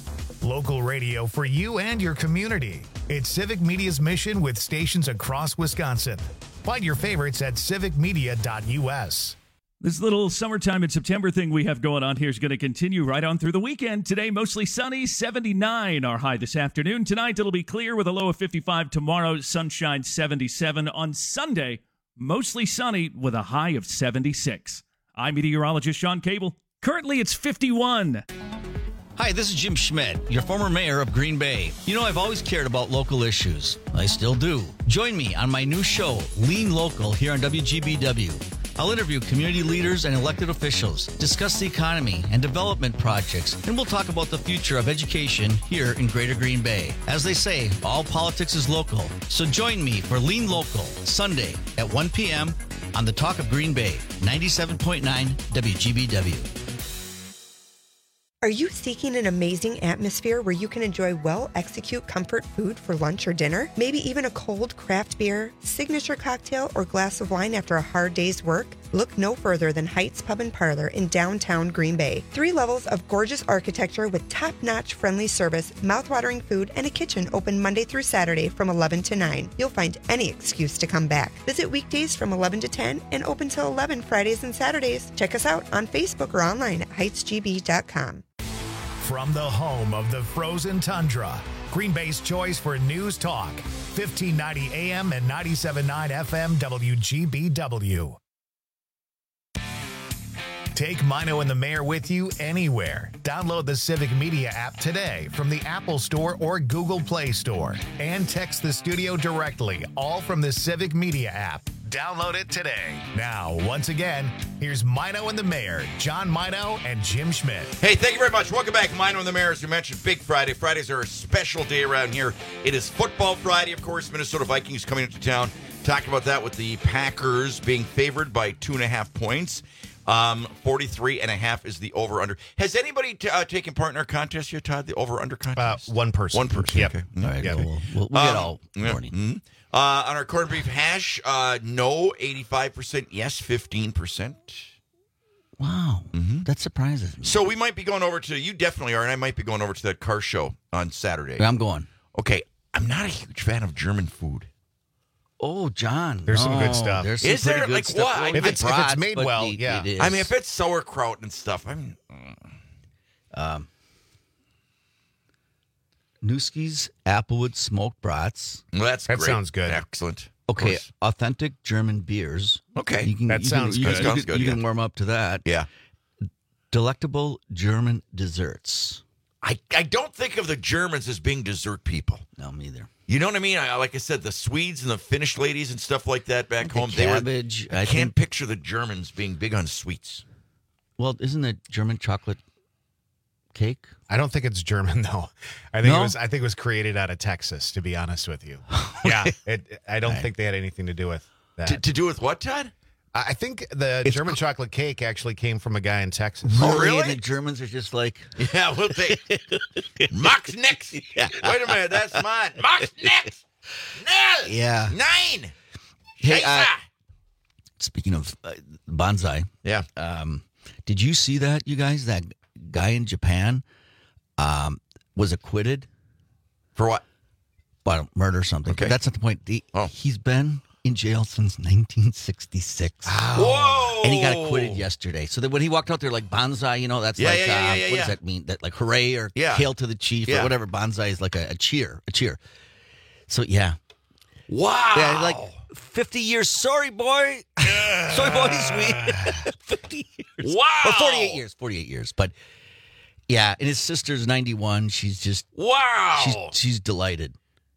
Local radio for you and your community. It's Civic Media's mission with stations across Wisconsin. Find your favorites at civic media dot u s. This little summertime in September thing we have going on here is going to continue right on through the weekend. Today, mostly sunny, seventy-nine our high this afternoon. Tonight, it'll be clear with a low of fifty-five. Tomorrow, sunshine, seventy-seven. On Sunday, mostly sunny with a high of seventy-six. I'm meteorologist Sean Cable. Currently, it's fifty-one. Hi, this is Jim Schmidt, your former mayor of Green Bay. You know, I've always cared about local issues. I still do. Join me on my new show, Lean Local, here on W G B W. I'll interview community leaders and elected officials, discuss the economy and development projects, and we'll talk about the future of education here in Greater Green Bay. As they say, all politics is local. So join me for Lean Local, Sunday at one p.m. on the Talk of Green Bay, ninety-seven point nine W G B W. Are you seeking an amazing atmosphere where you can enjoy well-executed comfort food for lunch or dinner? Maybe even a cold craft beer, signature cocktail, or glass of wine after a hard day's work? Look no further than Heights Pub and Parlor in downtown Green Bay. Three levels of gorgeous architecture with top-notch friendly service, mouth-watering food, and a kitchen open Monday through Saturday from eleven to nine. You'll find any excuse to come back. Visit weekdays from eleven to ten and open till eleven Fridays and Saturdays. Check us out on Facebook or online at heights g b dot com. From the home of the frozen tundra, Green Bay's choice for news talk, fifteen ninety A M and ninety-seven point nine F M W G B W. Take Mino and the Mayor with you anywhere. Download the Civic Media app today from the Apple Store or Google Play Store. And text the studio directly, all from the Civic Media app. Download it today. Now, once again, here's Mino and the Mayor, John Mino and Jim Schmidt. Hey, thank you very much. Welcome back, Mino and the Mayor. As we mentioned, Big Friday. Fridays are a special day around here. It is Football Friday, of course. Minnesota Vikings coming into town. Talking about that with the Packers being favored by two and a half points. Um, forty-three and a half is the over-under. Has anybody t- uh, taken part in our contest yet, Todd? The over-under contest? Uh, one person. One person. Yep. Okay. All right, Yeah. cool. We'll, we'll get Um, all yeah. morning. Mhm. Uh, on our corned beef hash, uh, no, eighty-five percent. Yes, fifteen percent. Wow. That surprises me. So we might be going over to, you definitely are, and I might be going over to that car show on Saturday. I'm going. Okay, I'm not a huge fan of German food. Oh, John. There's some no, good stuff. There's some Is there? pretty good Like stuff. what? Well, If it's- if it's brats, made but well, it- yeah. it is. I mean, if it's sauerkraut and stuff, I mean, Um, Newski's Applewood smoked brats. well, that's That great. sounds good. Excellent. Of Okay, course. authentic German beers. Okay. you can, That you sounds can, you good. can- Sounds you can- good, You yeah. can warm up to that. Yeah. Delectable German desserts. I, I don't think of the Germans as being dessert people. No, me either. You know what I mean? I, like I said, the Swedes and the Finnish ladies and stuff like that back The home. They were, cabbage. I, I can't think- picture the Germans being big on sweets. Well, isn't it German chocolate cake? I don't think it's German though. I think No? it was. I think it was created out of Texas. To be honest with you, yeah. It, I don't think they had anything to do with that. To, to do with what, Todd? I I think the German chocolate cake actually came from a guy in Texas. Oh, really? And the Germans are just like, Yeah, we'll take Max next. Wait a minute, that's mine. Max next. No. Yeah. Nine. hey, uh, Scheiße. speaking of uh, bonsai, Yeah. um, did you see that, you guys? That guy in Japan um, was acquitted For what? by murder or something. Okay. But that's not the point. The, Oh. He's been in jail since nineteen sixty-six. Whoa. And he got acquitted yesterday. So that when he walked out there like bonsai, you know, that's Yeah, like, yeah, yeah, um, yeah, yeah, what yeah. does that mean? That like hooray or Yeah. hail to the chief Yeah. or whatever. Bonsai is like a, a cheer, a cheer. So yeah. Wow. Yeah, like fifty years. Sorry, boy. Sorry, boy, sweet. fifty years. Wow. Or forty-eight years. forty-eight years. But yeah, and his sister's ninety-one. She's just, Wow. she's, she's delighted.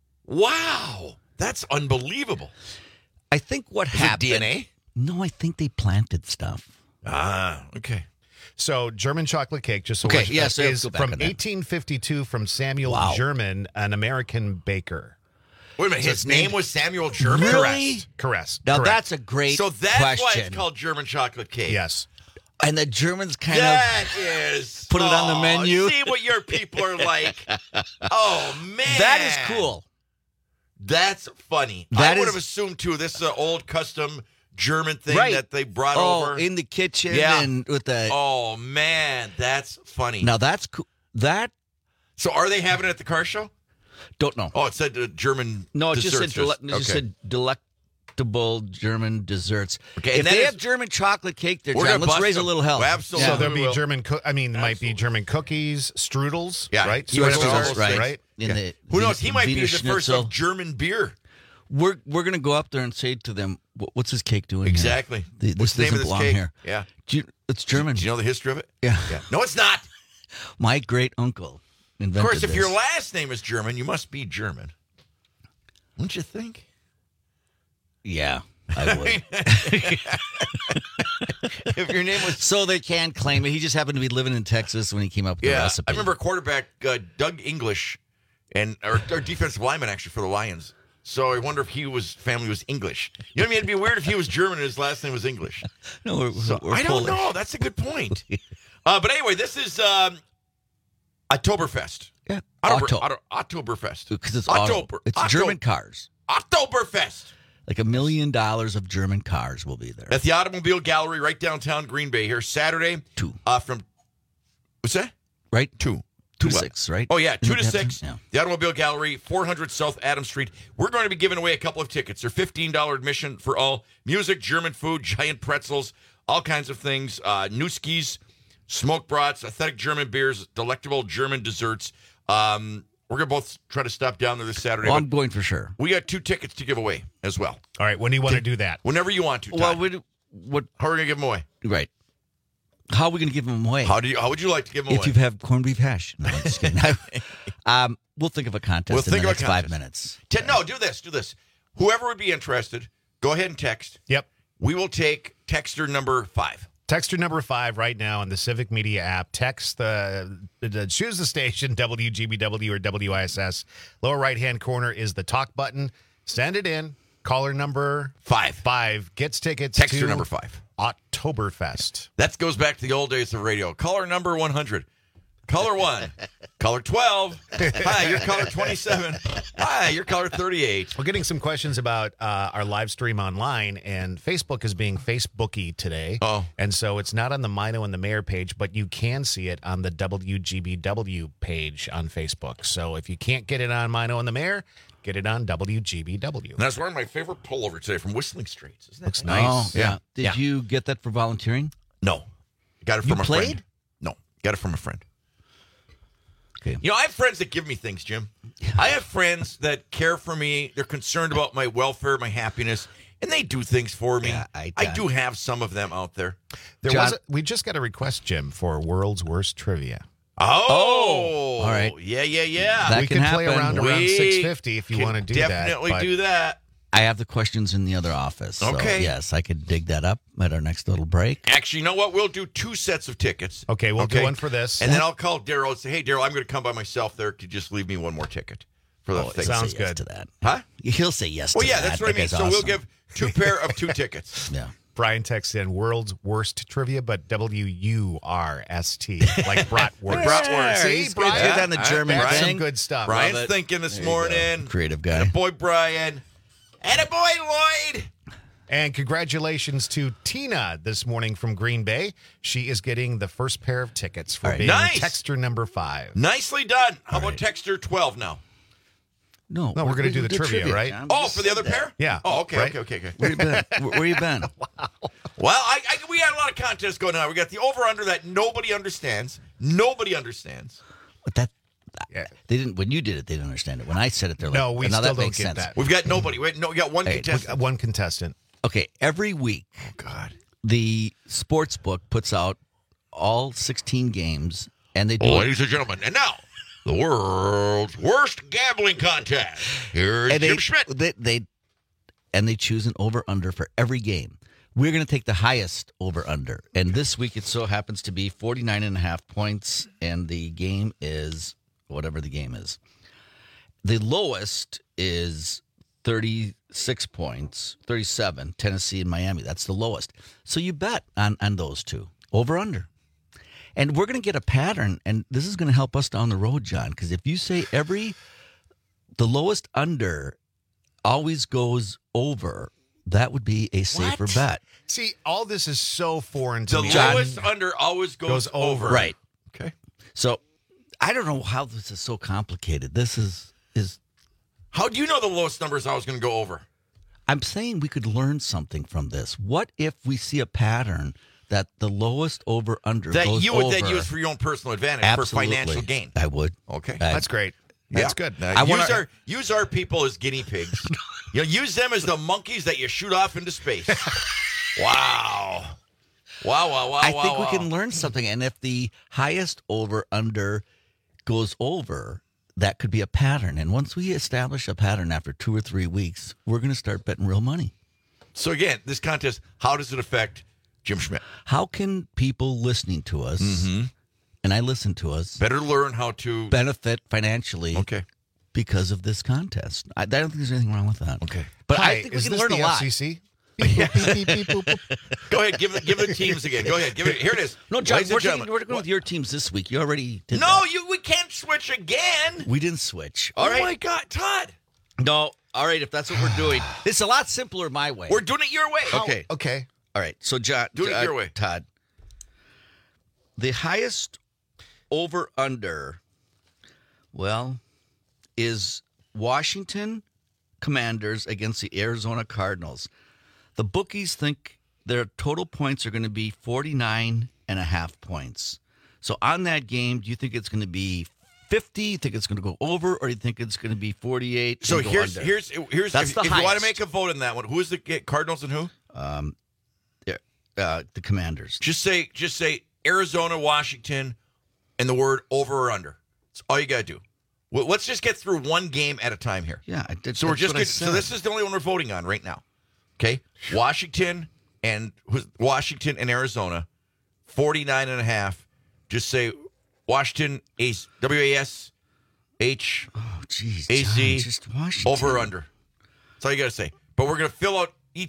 Wow. That's unbelievable. I think what Is it happened. D N A? No, I think they planted stuff. Ah, okay. So German chocolate cake, just so Okay, we're- yeah, so is go back from on that. eighteen fifty-two from Samuel Wow. German, an American baker. Wait a minute. So His it's name named- was Samuel German? Really? Correct. Correct. Now Correct. that's a great So that's question. why it's called German chocolate cake. Yes. And the Germans kind That of is. put it on the oh, menu. See what your people are like. Oh, man. That is cool. That's funny. That I would is- have assumed, too, this is an old custom German thing Right. that they brought Oh, over. in the kitchen Yeah. and with the. Oh, man. That's funny. Now that's cool. That So are they having it at the car show? don't know. Oh, it said uh, German No, it just said, desserts. dele- it just Okay. said delectable German desserts. Okay, if and that they is- have German chocolate cake there, We're John, gonna let's bust raise a them. little hell. Well, absolutely. So there'll we be will. German. Co- I mean, there might be German cookies, strudels. Yeah. Right. He might have Strudels, all those right. things. right. In Yeah. the, Who the- knows? He might be Wiener the first Schnitzel. of German beer. We're we're gonna go up there and say to them, "Wh- "What's this cake doing?" Exactly. Here? Th- What's This the name of doesn't this belong cake? here. Yeah. Do you, it's German. Do you know the history of it? Yeah. Yeah. No, it's not. My great uncle invented. Of course, if this. your last name is German, you must be German. Wouldn't you think? yeah, I would. If your name was. So they can claim it. He just happened to be living in Texas when he came up with the Yeah. recipe. I remember quarterback uh, Doug English, and or, or defensive lineman actually for the Lions. So I wonder if he was family was English. You know what I mean? It'd be weird if he was German and his last name was English. No, we're, So we're I don't Polish. know. That's a good point. uh, but anyway, this is um, Oktoberfest. Yeah, Oktober, Otto. Otto, Oktoberfest. Because it's October. auto. It's Octo- German cars. Oktoberfest. Like a million dollars of German cars will be there. At the Automobile Gallery right downtown Green Bay here Saturday. Two. Uh, from, what's that? Right? Two. Two to what? six, right? Oh, yeah, Isn't two it to Captain? six. Yeah. The Automobile Gallery, four hundred South Adams Street. We're going to be giving away a couple of tickets. They're fifteen dollars admission for all. Music, German food, giant pretzels, all kinds of things. Uh, Newski's, smoked brats, authentic German beers, delectable German desserts. Um, we're going to both try to stop down there this Saturday. Well, but I'm going for sure. we got two tickets to give away as well. All right. When do you want to do that? Whenever you want to, Todd. Well, we, what? How are we going to give them away? Right. How are we going to give them away? How do you? How would you like to give them if away? you have corned beef hash. No, I'm just kidding. um, we'll think of a contest We'll in think the of a next five contest. minutes. Te- no, do this. Do this. Whoever would be interested, go ahead and text. Yep. We will take texter number five. Texter number five right now on the Civic Media app. Text the, the choose the station W G B W or W I S S. Lower right hand corner is the talk button. Send it in. Caller number Five. Five gets tickets. Texter to number five. Oktoberfest. That goes back to the old days of radio. Caller number one hundred. Caller one. Caller twelve. Hi, you're caller twenty-seven. Hi, you're caller thirty-eight. We're getting some questions about uh, our live stream online, and Facebook is being Facebooky today. Oh. And so it's not on the Mino and the Mayor page, but you can see it on the W G B W page on Facebook. So if you can't get it on Mino and the Mayor, get it on W G B W. And that's one of my favorite pullover today from Whistling Straits. Isn't that Looks nice? nice. Oh, yeah. Did Yeah. you get that for volunteering? No. Got it from You a played? friend. No. Got it from a friend. Okay. You know, I have friends that give me things, Jim. I have friends that care for me. They're concerned about my welfare, my happiness, and they do things for me. Yeah, I- I do have some of them out there. There John- was a, we just got a request, Jim, for World's Worst Trivia. Oh, all right. Yeah, yeah, yeah. That we can can play happen. around around We six fifty if you can want to do definitely that. but- do that. I have the questions in the other office. So Okay. yes, I could dig that up at our next little break. Actually, you know what? We'll do two sets of tickets. Okay, we'll do one for this. And then I'll call Daryl and say, hey, Daryl, I'm going to come by myself there. Could you just leave me one more ticket for the Oh, thing? he'll sounds say yes good. to that. Huh? He'll say yes Well, to yeah, that. that's what I That mean. guy's So we'll awesome. give two pair of two tickets. Yeah. Brian texted in World's Worst Trivia, but W U R S T, like bratwurst. Bratwurst. See, He's good. Brian? Good on the German That's some thing. good stuff. Brian's Love it. thinking this There you go. morning. Creative guy. Boy, Brian. And a boy, Lloyd. And congratulations to Tina this morning from Green Bay. She is getting the first pair of tickets for All right. being Nice. texter number five. Nicely done. How All about right. Texter twelve now? No, No, we're gonna do the did trivia, right? John. Oh, Just for the said other that. pair? Yeah. Oh, okay, Right? okay, okay, okay. Where you been? Where, where you been? Well, I, I, we got a lot of contests going on. We got the over-under that nobody understands. Nobody understands. But that Yeah. they didn't. When you did it, they didn't understand it. When I said it, they're like, No, we now still that don't makes get sense. that. We've got nobody. Wait, no, we got one Hey, contestant. One contestant. Okay, every week Oh, God. the sports book puts out all sixteen games, and they do. it- Ladies and gentlemen, and now the world's worst gambling contest. Here's and Jim they, Schmidt. they, they and they choose an over under for every game. We're going to take the highest over under, and this week it so happens to be forty-nine and a half points, and the game is whatever the game is. The lowest is thirty-six points, thirty-seven, Tennessee and Miami. That's the lowest. So you bet on, on those two, over under. And we're going to get a pattern, and this is going to help us down the road, John, because if you say every, the lowest under always goes over, that would be a safer What? bet. See, all this is so foreign to The me. lowest under always goes, Goes over. Right. Okay. So I don't know how this is so complicated. This is, is How do you know the lowest number is always going to go over? I'm saying we could learn something from this. What if we see a pattern that the lowest over under That goes you would over? then use for your own personal advantage, Absolutely. for financial gain. I would. Okay. I- That's great. That's Yeah. good. Now, I use, wanna- our, use our people as guinea pigs. You know, use them as the monkeys that you shoot off into space. Wow. Wow, wow, wow, I wow, think wow. we can learn something. And if the highest over under goes over, that could be a pattern. And once we establish a pattern after two or three weeks, we're going to start betting real money. So again, this contest, how does it affect Jim Schmidt? How can people listening to us, Mhm. and I listen to us, Better learn how to benefit financially Okay. because of this contest? I, I don't think there's anything wrong with that. Okay. But Hi, I think we is can this learn the a lot. F C C? Beep, boop, beep, beep, beep, boop, boop. Go ahead, give it give the teams again. Go ahead. Give it here it is. No, John, Ladies we're, and taking, gentlemen. we're going with your teams this week. You already did No, that. you we can't switch again. We didn't switch. oh All right. my God, Todd. No. All right, if that's what we're doing. It's a lot simpler my way. We're doing it your way. Okay. Okay. All right. So, John, Do it uh, your way. Todd. The highest over under, well, is Washington Commanders against the Arizona Cardinals. The bookies think their total points are going to be forty-nine and a half points. So on that game, do you think it's going to be fifty? You think it's going to go over, or do you think it's going to be forty-eight? So and go here's under? here's here's That's if, the if you want to highest. make a vote on that one, who is the Cardinals and who? um, yeah, uh, the Commanders. Just say just say Arizona, Washington, and the word over or under. That's all you got to do. Well, let's just get through one game at a time here. Yeah, I did. So we're that's just what I good, so said. this is the only one we're voting on right now. Okay, Washington and who's- Washington and Arizona, forty-nine and a half. Just say Washington, Ace, W A S H, Oh, geez, A C, John, just Washington. over or under. That's all you got to say. But we're going to fill out each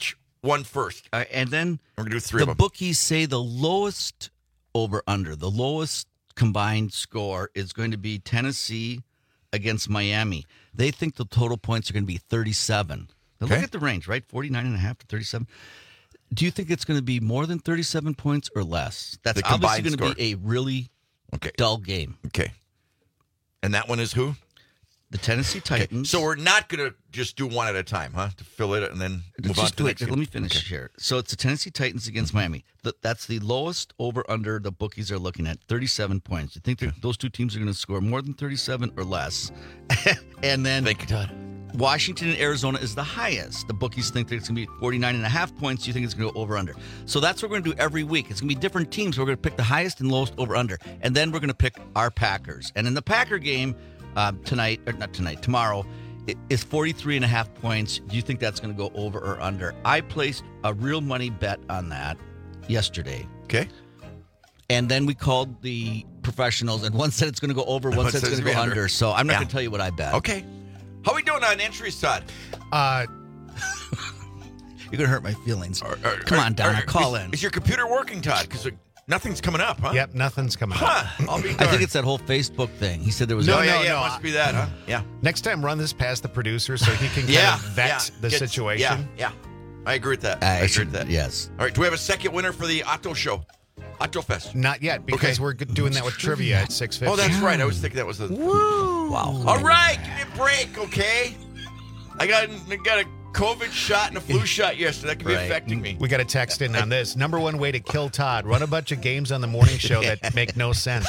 one first. Uh, and then we're going to do three the of them. bookies say the lowest over-under, the lowest combined score is going to be Tennessee against Miami. They think the total points are going to be thirty-seven. Now, Okay. look at the range, right? forty-nine and a half to thirty-seven. Do you think it's going to be more than thirty-seven points or less? That's The obviously combined going to be a really Okay. dull game. Okay. And that one is who? The Tennessee Titans. So we're not going to just do one at a time, huh? To fill it and then move Just on to do the it. next game. Let me finish Okay. here. So it's the Tennessee Titans against Miami. Th- That's the lowest over-under the bookies are looking at, thirty-seven points. You think that those two teams are going to score more than thirty-seven or less? And then Thank you, Todd. Washington and Arizona is the highest. The bookies think that it's going to be forty-nine and a half points. You think it's going to go over-under. So that's what we're going to do every week. It's going to be different teams. We're going to pick the highest and lowest over-under. And then we're going to pick our Packers. And in the Packer game uh, tonight, or not tonight, tomorrow, it is forty-three and a half points. Do you think that's going to go over or under? I placed a real money bet on that yesterday. Okay. And then we called the professionals, and one said it's going to go over, one, One said it's says going to go under. under. So I'm not Yeah. going to tell you what I bet. Okay. How are we doing on entries, Todd? Uh, You're going to hurt my feelings. Are- are- Come on, are- Donna, are- call is, in. Is your computer working, Todd? Because nothing's coming up, huh? Yep, nothing's coming Huh. up. I'll be I darned. think it's that whole Facebook thing. He said there was No, oh, yeah, no, yeah, no. it must be that, huh? Yeah. Next time, run this past the producer so he can kind Yeah. of vet yeah. the Get- situation. Yeah, yeah. I agree with that. I I, agree should- with that. yes. All right. Do we have a second winner for the Otto Show? Otto Fest. Not yet, because Okay. we're g- doing that with trivia at six fifty. Oh, that's right. I was thinking that was the. Wow. All right. Give me a break, okay? I got, I got a COVID shot and a flu shot yesterday. That could be Right. affecting me. We got a text in on this. Number one way to kill Todd: run a bunch of games on the morning show that make no sense.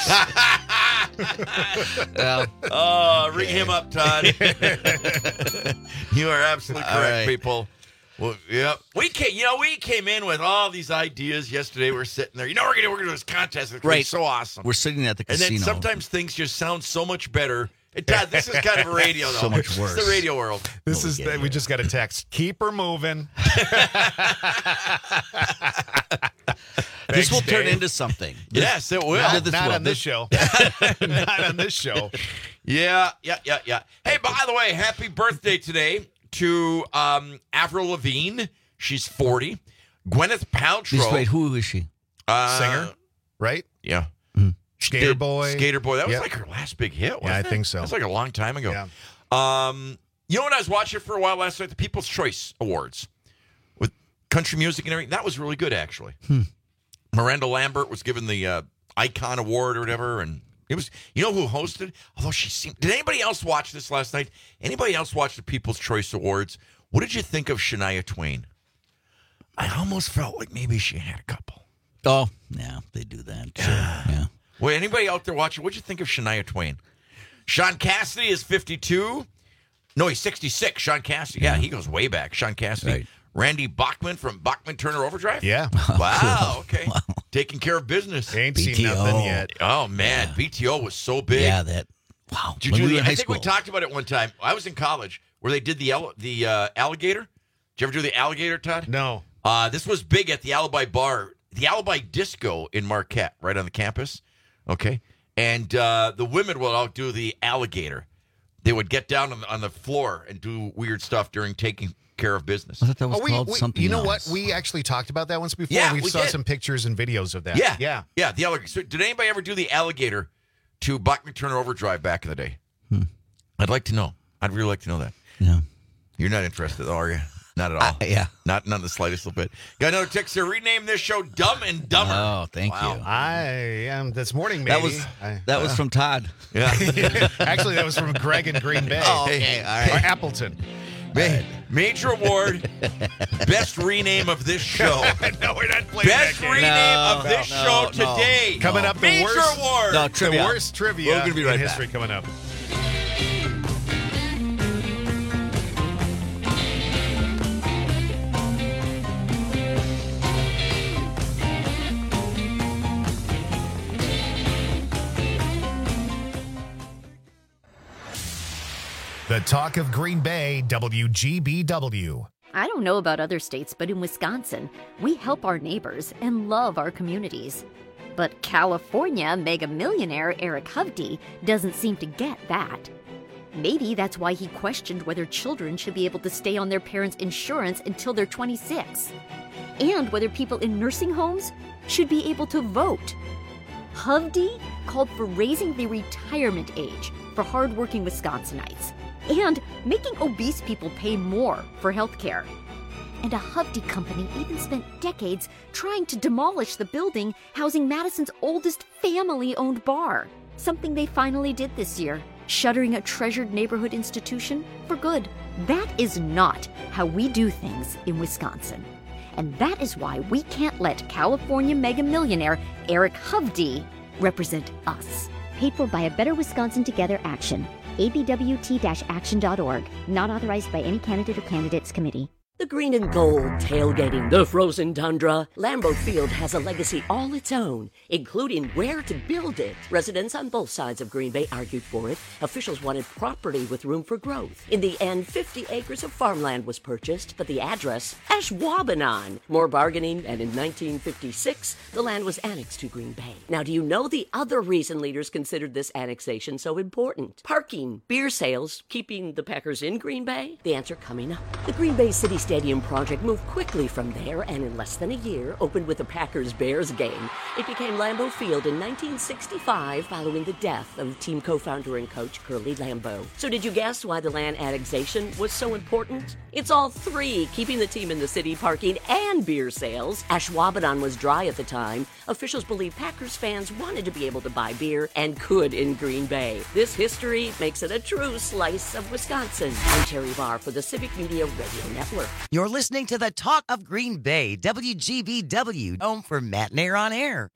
Well, Oh, ring him up, Todd. You are absolutely All correct, right. people. Well, yep. We came, you know, we came in with all these ideas yesterday. We're sitting there. You know, we're gonna we're gonna do this contest. It's gonna be Right. so awesome. we're sitting at the and casino. then sometimes things just sound so much better. And Todd, this is kind of a radio, though. So much It's worse. the radio world. This we is get the, here. we just got a text. Keep her moving. this will Thanks, turn Dave. into something. Yes, it will. Not, this not will. on this show. Not on this show. Yeah, yeah, yeah, yeah. Hey, by the way, happy birthday today to um, Avril Lavigne. She's forty. Gwyneth Paltrow. Just wait, who is she? uh, Singer, right? Yeah. Skater Did- Boy. Skater Boy. That was Yep. like her last big hit, wasn't Yeah, I it? think so. That's like a long time ago. Yeah. Um, you know what I was watching for a while last night? The People's Choice Awards with country music and everything. That was really good, actually. Hmm. Miranda Lambert was given the uh, Icon Award or whatever, and it was. You know who hosted? Although she seemed. Did anybody else watch this last night? Anybody else watch the People's Choice Awards? What did you think of Shania Twain? I almost felt like maybe she had a couple. Oh, yeah, they do that. Sure. Yeah. Well, anybody out there watching, what'd you think of Shania Twain? Sean Cassidy is fifty-two. No, he's sixty-six. Sean Cassidy. Yeah, he goes way back. Sean Cassidy. Right. Randy Bachman from Bachman Turner Overdrive? Yeah. Wow, okay. Taking care of business. Ain't B T O. seen nothing yet. Oh, man. B T O was so big. Yeah, that. Wow. Did you When do we the, were in I high think school. we talked about it one time. I was in college where they did the al- the uh, alligator. Did you ever do the alligator, Todd? No. Uh, this was big at the Alibi Bar, the Alibi Disco in Marquette, right on the campus. Okay. And uh, the women would all do the alligator. They would get down on the, on the floor and do weird stuff during taking care of business. I thought that was Oh, we, called we- something you know else. what? We actually talked about that once before. Yeah, we we saw did. some pictures and videos of that. Yeah. Yeah. Yeah, the alligator. So did anybody ever do the alligator to Bachman Turner Overdrive back in the day? Hmm. I'd like to know. I'd really like to know that. Yeah. You're not interested, though, are you? Not at all. Uh, yeah. Not not the slightest little bit. Got another text here. Rename this show Dumb and Dumber. Oh, thank Wow. you. I am this morning, maybe. That was I- that was uh, from Todd. Yeah. Actually, that was from Greg in Green Bay. Oh, okay. All right. Or Appleton. Ma- Major award, best rename of this show. No, we're not playing Best that game. rename No, of this no, show no. today. Coming up, the Major worst, award. No, the trivia. worst trivia We're gonna be right in back. history coming up. The talk of Green Bay, W G B W. I don't know about other states, but in Wisconsin, we help our neighbors and love our communities. But California mega millionaire Eric Hovde doesn't seem to get that. Maybe that's why he questioned whether children should be able to stay on their parents' insurance until they're twenty-six, and whether people in nursing homes should be able to vote. Hovde called for raising the retirement age for hardworking Wisconsinites and making obese people pay more for health care. And a Hovde company even spent decades trying to demolish the building housing Madison's oldest family-owned bar, something they finally did this year, shuttering a treasured neighborhood institution for good. That is not how we do things in Wisconsin. And that is why we can't let California mega millionaire Eric Hovde represent us. Paid for by a Better Wisconsin Together Action. A B W T action dot org. Not authorized by any candidate or candidates committee. The green and gold tailgating, the frozen tundra. Lambeau Field has a legacy all its own, including where to build it. Residents on both sides of Green Bay argued for it. Officials wanted property with room for growth. In the end, fifty acres of farmland was purchased, but the address, Ashwaubenon. More bargaining, and in nineteen fifty-six, the land was annexed to Green Bay. Now, do you know the other reason leaders considered this annexation so important? Parking, beer sales, keeping the Packers in Green Bay? The answer coming up. The Green Bay City Stadium project moved quickly from there and in less than a year opened with a Packers-Bears game. It became Lambeau Field in nineteen sixty-five following the death of team co-founder and coach Curly Lambeau. So did you guess why the land annexation was so important? It's all three, keeping the team in the city, parking, and beer sales. Ashwaubenon was dry at the time. Officials believe Packers fans wanted to be able to buy beer and could in Green Bay. This history makes it a true slice of Wisconsin. I'm Terry Barr for the Civic Media Radio Network. You're listening to the Talk of Green Bay, W G B W, home for Matt and Air on Air.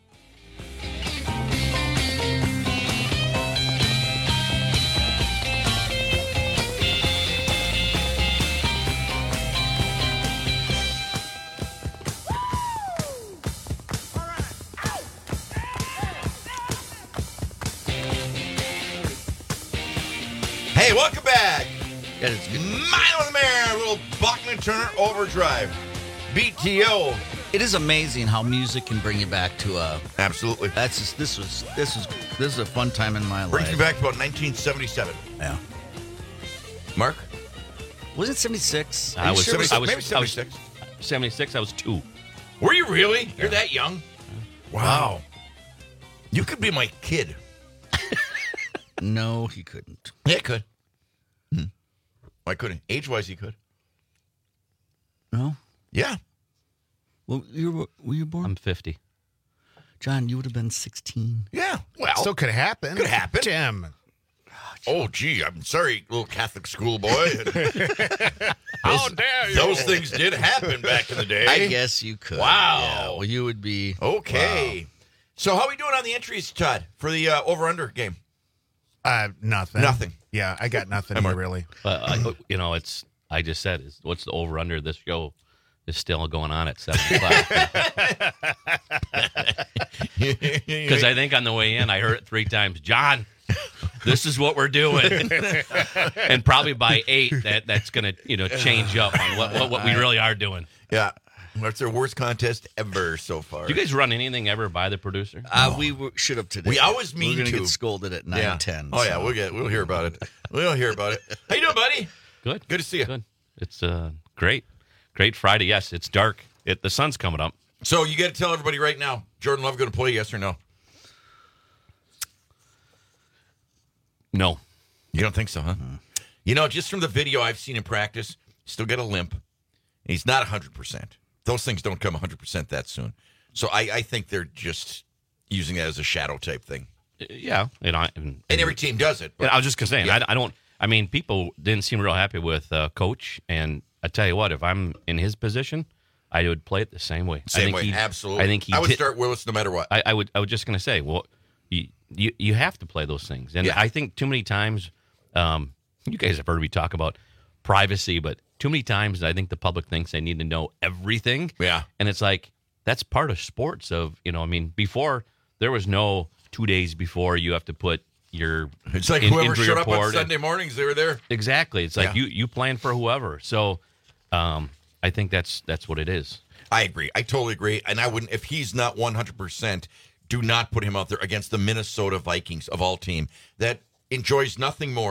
Hey, welcome back. Mine with the Mayor, a little Bachman Turner Overdrive. B T O. It is amazing how music can bring you back to a. Absolutely. That's just, this was this was this is a fun time in my life. Brings me back to about nineteen seventy-seven. Yeah. Mark? Was it seventy-six? I was, seventy-six, I was, maybe seventy-six. I was seventy-six. I was two. Were you really? You're that young? Wow. You could be my kid. No, he couldn't. Yeah, he could. Hmm. Why couldn't he? Age-wise, he could. No? Yeah. Well, you were, were you born? I'm fifty. John, you would have been sixteen. Yeah. Well, Still could happen. could happen. Jim. Oh, gee, I'm sorry, little Catholic school boy. How dare you? Those things did happen back in the day. I guess you could. Wow. Yeah, well, you would be. Okay. Wow. So how are we doing on the entries, Todd, for the uh, over-under game? Uh, nothing. Nothing. Yeah, I got nothing here, really. But I, you know, it's. I just said, is what's the over under this show is still going on at seven o'clock. Because I think on the way in, I heard it three times. John, this is what we're doing, and probably by eight, that that's going to you know change up on what, what what we really are doing. Yeah. That's their worst contest ever so far. Do you guys run anything ever by the producer? Uh, we were, should have today. We always mean We're going to. to get scolded at nine Yeah. ten. Oh, yeah, so. we'll get, we'll hear about it. We'll hear about it. How you doing, buddy? Good. Good to see you. Good. It's uh, great. Great Friday. Yes, it's dark. It, the sun's coming up. So you got to tell everybody right now, Jordan Love going to play, yes or no? No. You don't think so, huh? Mm-hmm. You know, just from the video I've seen in practice, he's still got a limp. And he's not one hundred percent. Those things don't come one hundred percent that soon. So I, I think they're just using that as a shadow type thing. Yeah. And, I, and, and every team does it. But I was just going to say, yeah. I, I don't, I mean, people didn't seem real happy with uh, Coach. And I tell you what, if I'm in his position, I would play it the same way. Same I think way, he, absolutely. I think he I would did, start Willis no matter what. I, I would. I was just going to say, well, you, you you have to play those things, and Yeah. I think too many times, um, you guys have heard me talk about privacy, but too many times I think the public thinks they need to know everything. Yeah, and it's like that's part of sports. Of you know, I mean, before there was no two days before you have to put your It's like in- whoever injury showed up on report and- Sunday mornings, they were there. Exactly. It's like Yeah. you you plan for whoever. So um, I think that's that's what it is. I agree. I totally agree. And I wouldn't, if he's not one hundred percent, do not put him out there against the Minnesota Vikings of all team that enjoys nothing more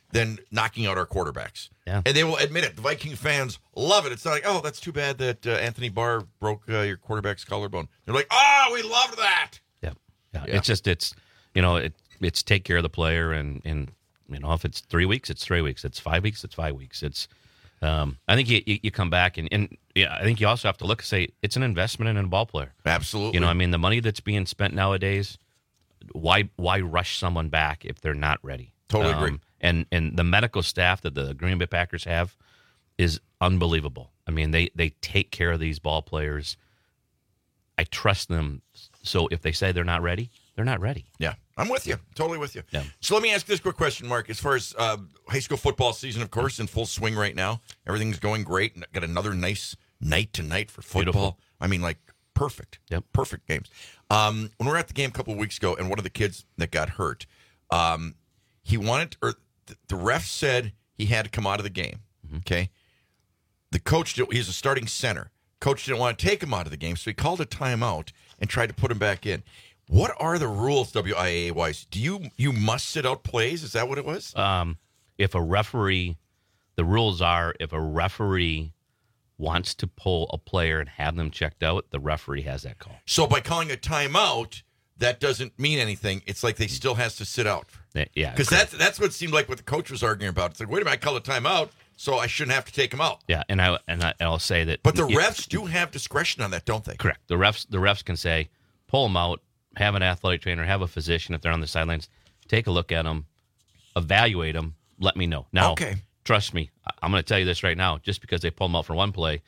than knocking out our quarterbacks. Yeah. And they will admit it. The Viking fans love it. It's not like, oh, that's too bad that uh, Anthony Barr broke uh, your quarterback's collarbone. They're like, oh, we love that. Yeah. yeah. Yeah. It's just, it's, you know, it, it's take care of the player. And, and, you know, if it's three weeks, it's three weeks. It's five weeks, it's five weeks. It's, um, I think you, you, you come back and, and, yeah, I think you also have to look and say it's an investment in a ball player. Absolutely. You know, I mean, the money that's being spent nowadays, why, why rush someone back if they're not ready? Totally agree. Um, And and the medical staff that the Green Bay Packers have is unbelievable. I mean, they, they take care of these ball players. I trust them. So if they say they're not ready, they're not ready. Yeah, I'm with you. Totally with you. Yeah. So let me ask this quick question, Mark. As far as uh, high school football season, of course, in full swing right now. Everything's going great. Got another nice night tonight for football. Beautiful. I mean, like, perfect. Yep. Perfect games. Um, when we were at the game a couple of weeks ago, and one of the kids that got hurt, um, he wanted, or th- the ref said he had to come out of the game. Mm-hmm. Okay. The coach, did, he's a starting center. Coach didn't want to take him out of the game, so he called a timeout and tried to put him back in. What are the rules, W I A A-wise? Do you you must sit out plays? Is that what it was? Um, if a referee, the rules are if a referee wants to pull a player and have them checked out, the referee has that call. So by calling a timeout, that doesn't mean anything. It's like they still has to sit out. Yeah. Because that's, that's what it seemed like what the coach was arguing about. It's like, wait a minute, I call a timeout, so I shouldn't have to take him out. Yeah, and, I, and I, I'll say that. But the you- refs do have discretion on that, don't they? Correct. The refs the refs can say, pull them out, have an athletic trainer, have a physician if they're on the sidelines, take a look at them, evaluate them, let me know. Now, Okay. trust me, I- I'm going to tell you this right now. Just because they pull them out for one play,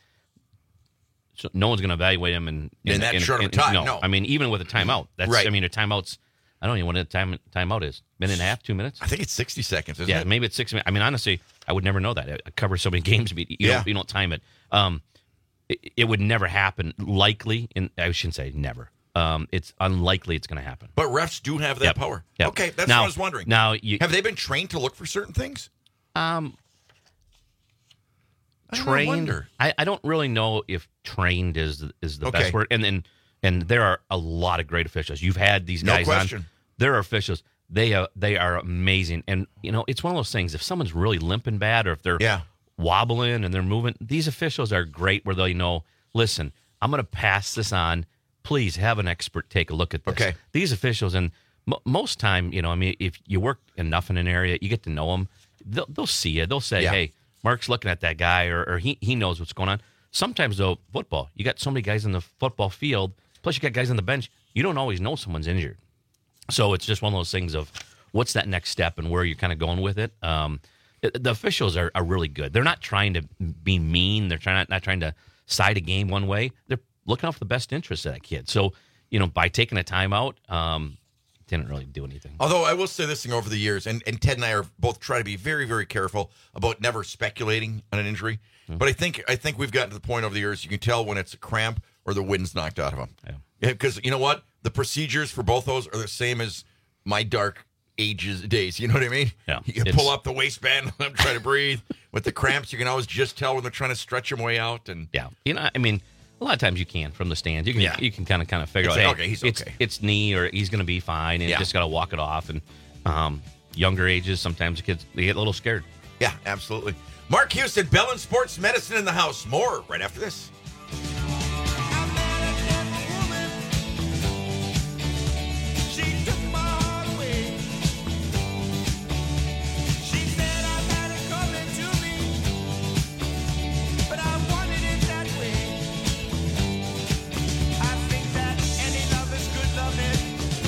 so no one's going to evaluate them in, In that short of a time, no. I mean, even with a timeout. That's Right. I mean, a timeout's, I don't even know what a time timeout is. Minute and a half, two minutes? I think it's sixty seconds, isn't yeah, it? maybe it's six minutes. I mean, honestly, I would never know that. I cover so many games. You Yeah. don't, you don't time it. Um, it. It would never happen. Likely, and I shouldn't say never. Um, it's unlikely it's going to happen. But refs do have that Yep. power. Yep. Okay, that's Now- what I was wondering. now you- have they been trained to look for certain things? Um, I trained. wonder. I, I don't really know if trained is is the Okay. best word. And and and there are a lot of great officials. You've had these No guys question. on. There are officials. They are they are amazing. And you know, it's one of those things. If someone's really limping bad, or if they're Yeah. wobbling and they're moving, these officials are great. Where they know, listen, I'm going to pass this on. Please have an expert take a look at this. Okay. These officials, and m- most time, you know, I mean, if you work enough in an area, you get to know them. They'll, they'll see you. They'll say, Yeah. hey, Mark's looking at that guy, or, or he, he knows what's going on. Sometimes, though, football, you got so many guys in the football field, plus you got guys on the bench, you don't always know someone's injured. So it's just one of those things of what's that next step and where you're kind of going with it. Um, it- the officials are, are really good. They're not trying to be mean. They're trying not, not trying to side a game one way. They're looking out for the best interest of that kid. So, you know, by taking a timeout, um, didn't really do anything. Although I will say this thing over the years, and, and Ted and I are both trying to be very, very careful about never speculating on an injury. Mm-hmm. But I think I think we've gotten to the point over the years you can tell when it's a cramp or the wind's knocked out of them. Yeah. Because you know what? The procedures for both those are the same as my dark ages days. You know what I mean? Yeah. You can It's- pull up the waistband, let them try to breathe. With the cramps, you can always just tell when they're trying to stretch them way out. And Yeah, you know, I mean, a lot of times you can from the stands. You can Yeah. you can kind of kind of figure It's out, like, hey, okay, he's it's okay. it's knee or he's going to be fine, and Yeah. you just got to walk it off. And um, younger ages, sometimes the kids they get a little scared. yeah, absolutely. Mark Houston, Bell and Sports Medicine in the house. More right after this. She took my heart away. She said I had it coming to me, but I wanted it that way. I think that any love is good loving,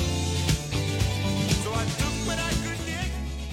so I took what I could get.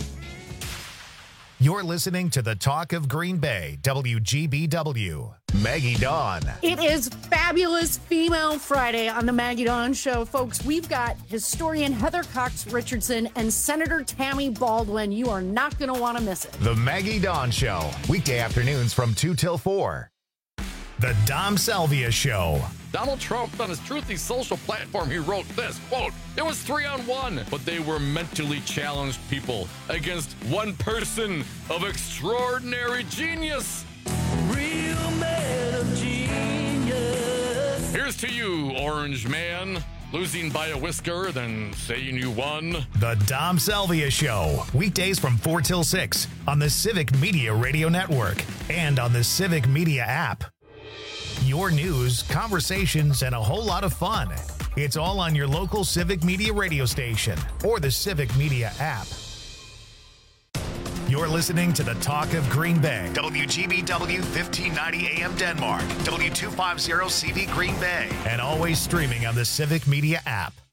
You're listening to the Talk of Green Bay, W G B W. Maggie Dawn. It is Fabulous Female Friday on the Maggie Dawn Show. Folks, we've got historian Heather Cox Richardson and Senator Tammy Baldwin. You are not going to want to miss it. The Maggie Dawn Show. Weekday afternoons from two till four. The Dom Salvia Show. Donald Trump, on his Truthy social platform, he wrote this, quote, "It was three on one, but they were mentally challenged people against one person of extraordinary genius." Real man of genius. Here's to you, Orange Man. losing by a whisker than saying you won. The Dom Salvia Show, weekdays from four till six on the Civic Media Radio Network and on the Civic Media app. Your news, conversations, and a whole lot of fun. It's all on your local Civic Media radio station or the Civic Media app. You're listening to the Talk of Green Bay. W G B W fifteen ninety A M Denmark. W two fifty C V Green Bay. And always streaming on the Civic Media app.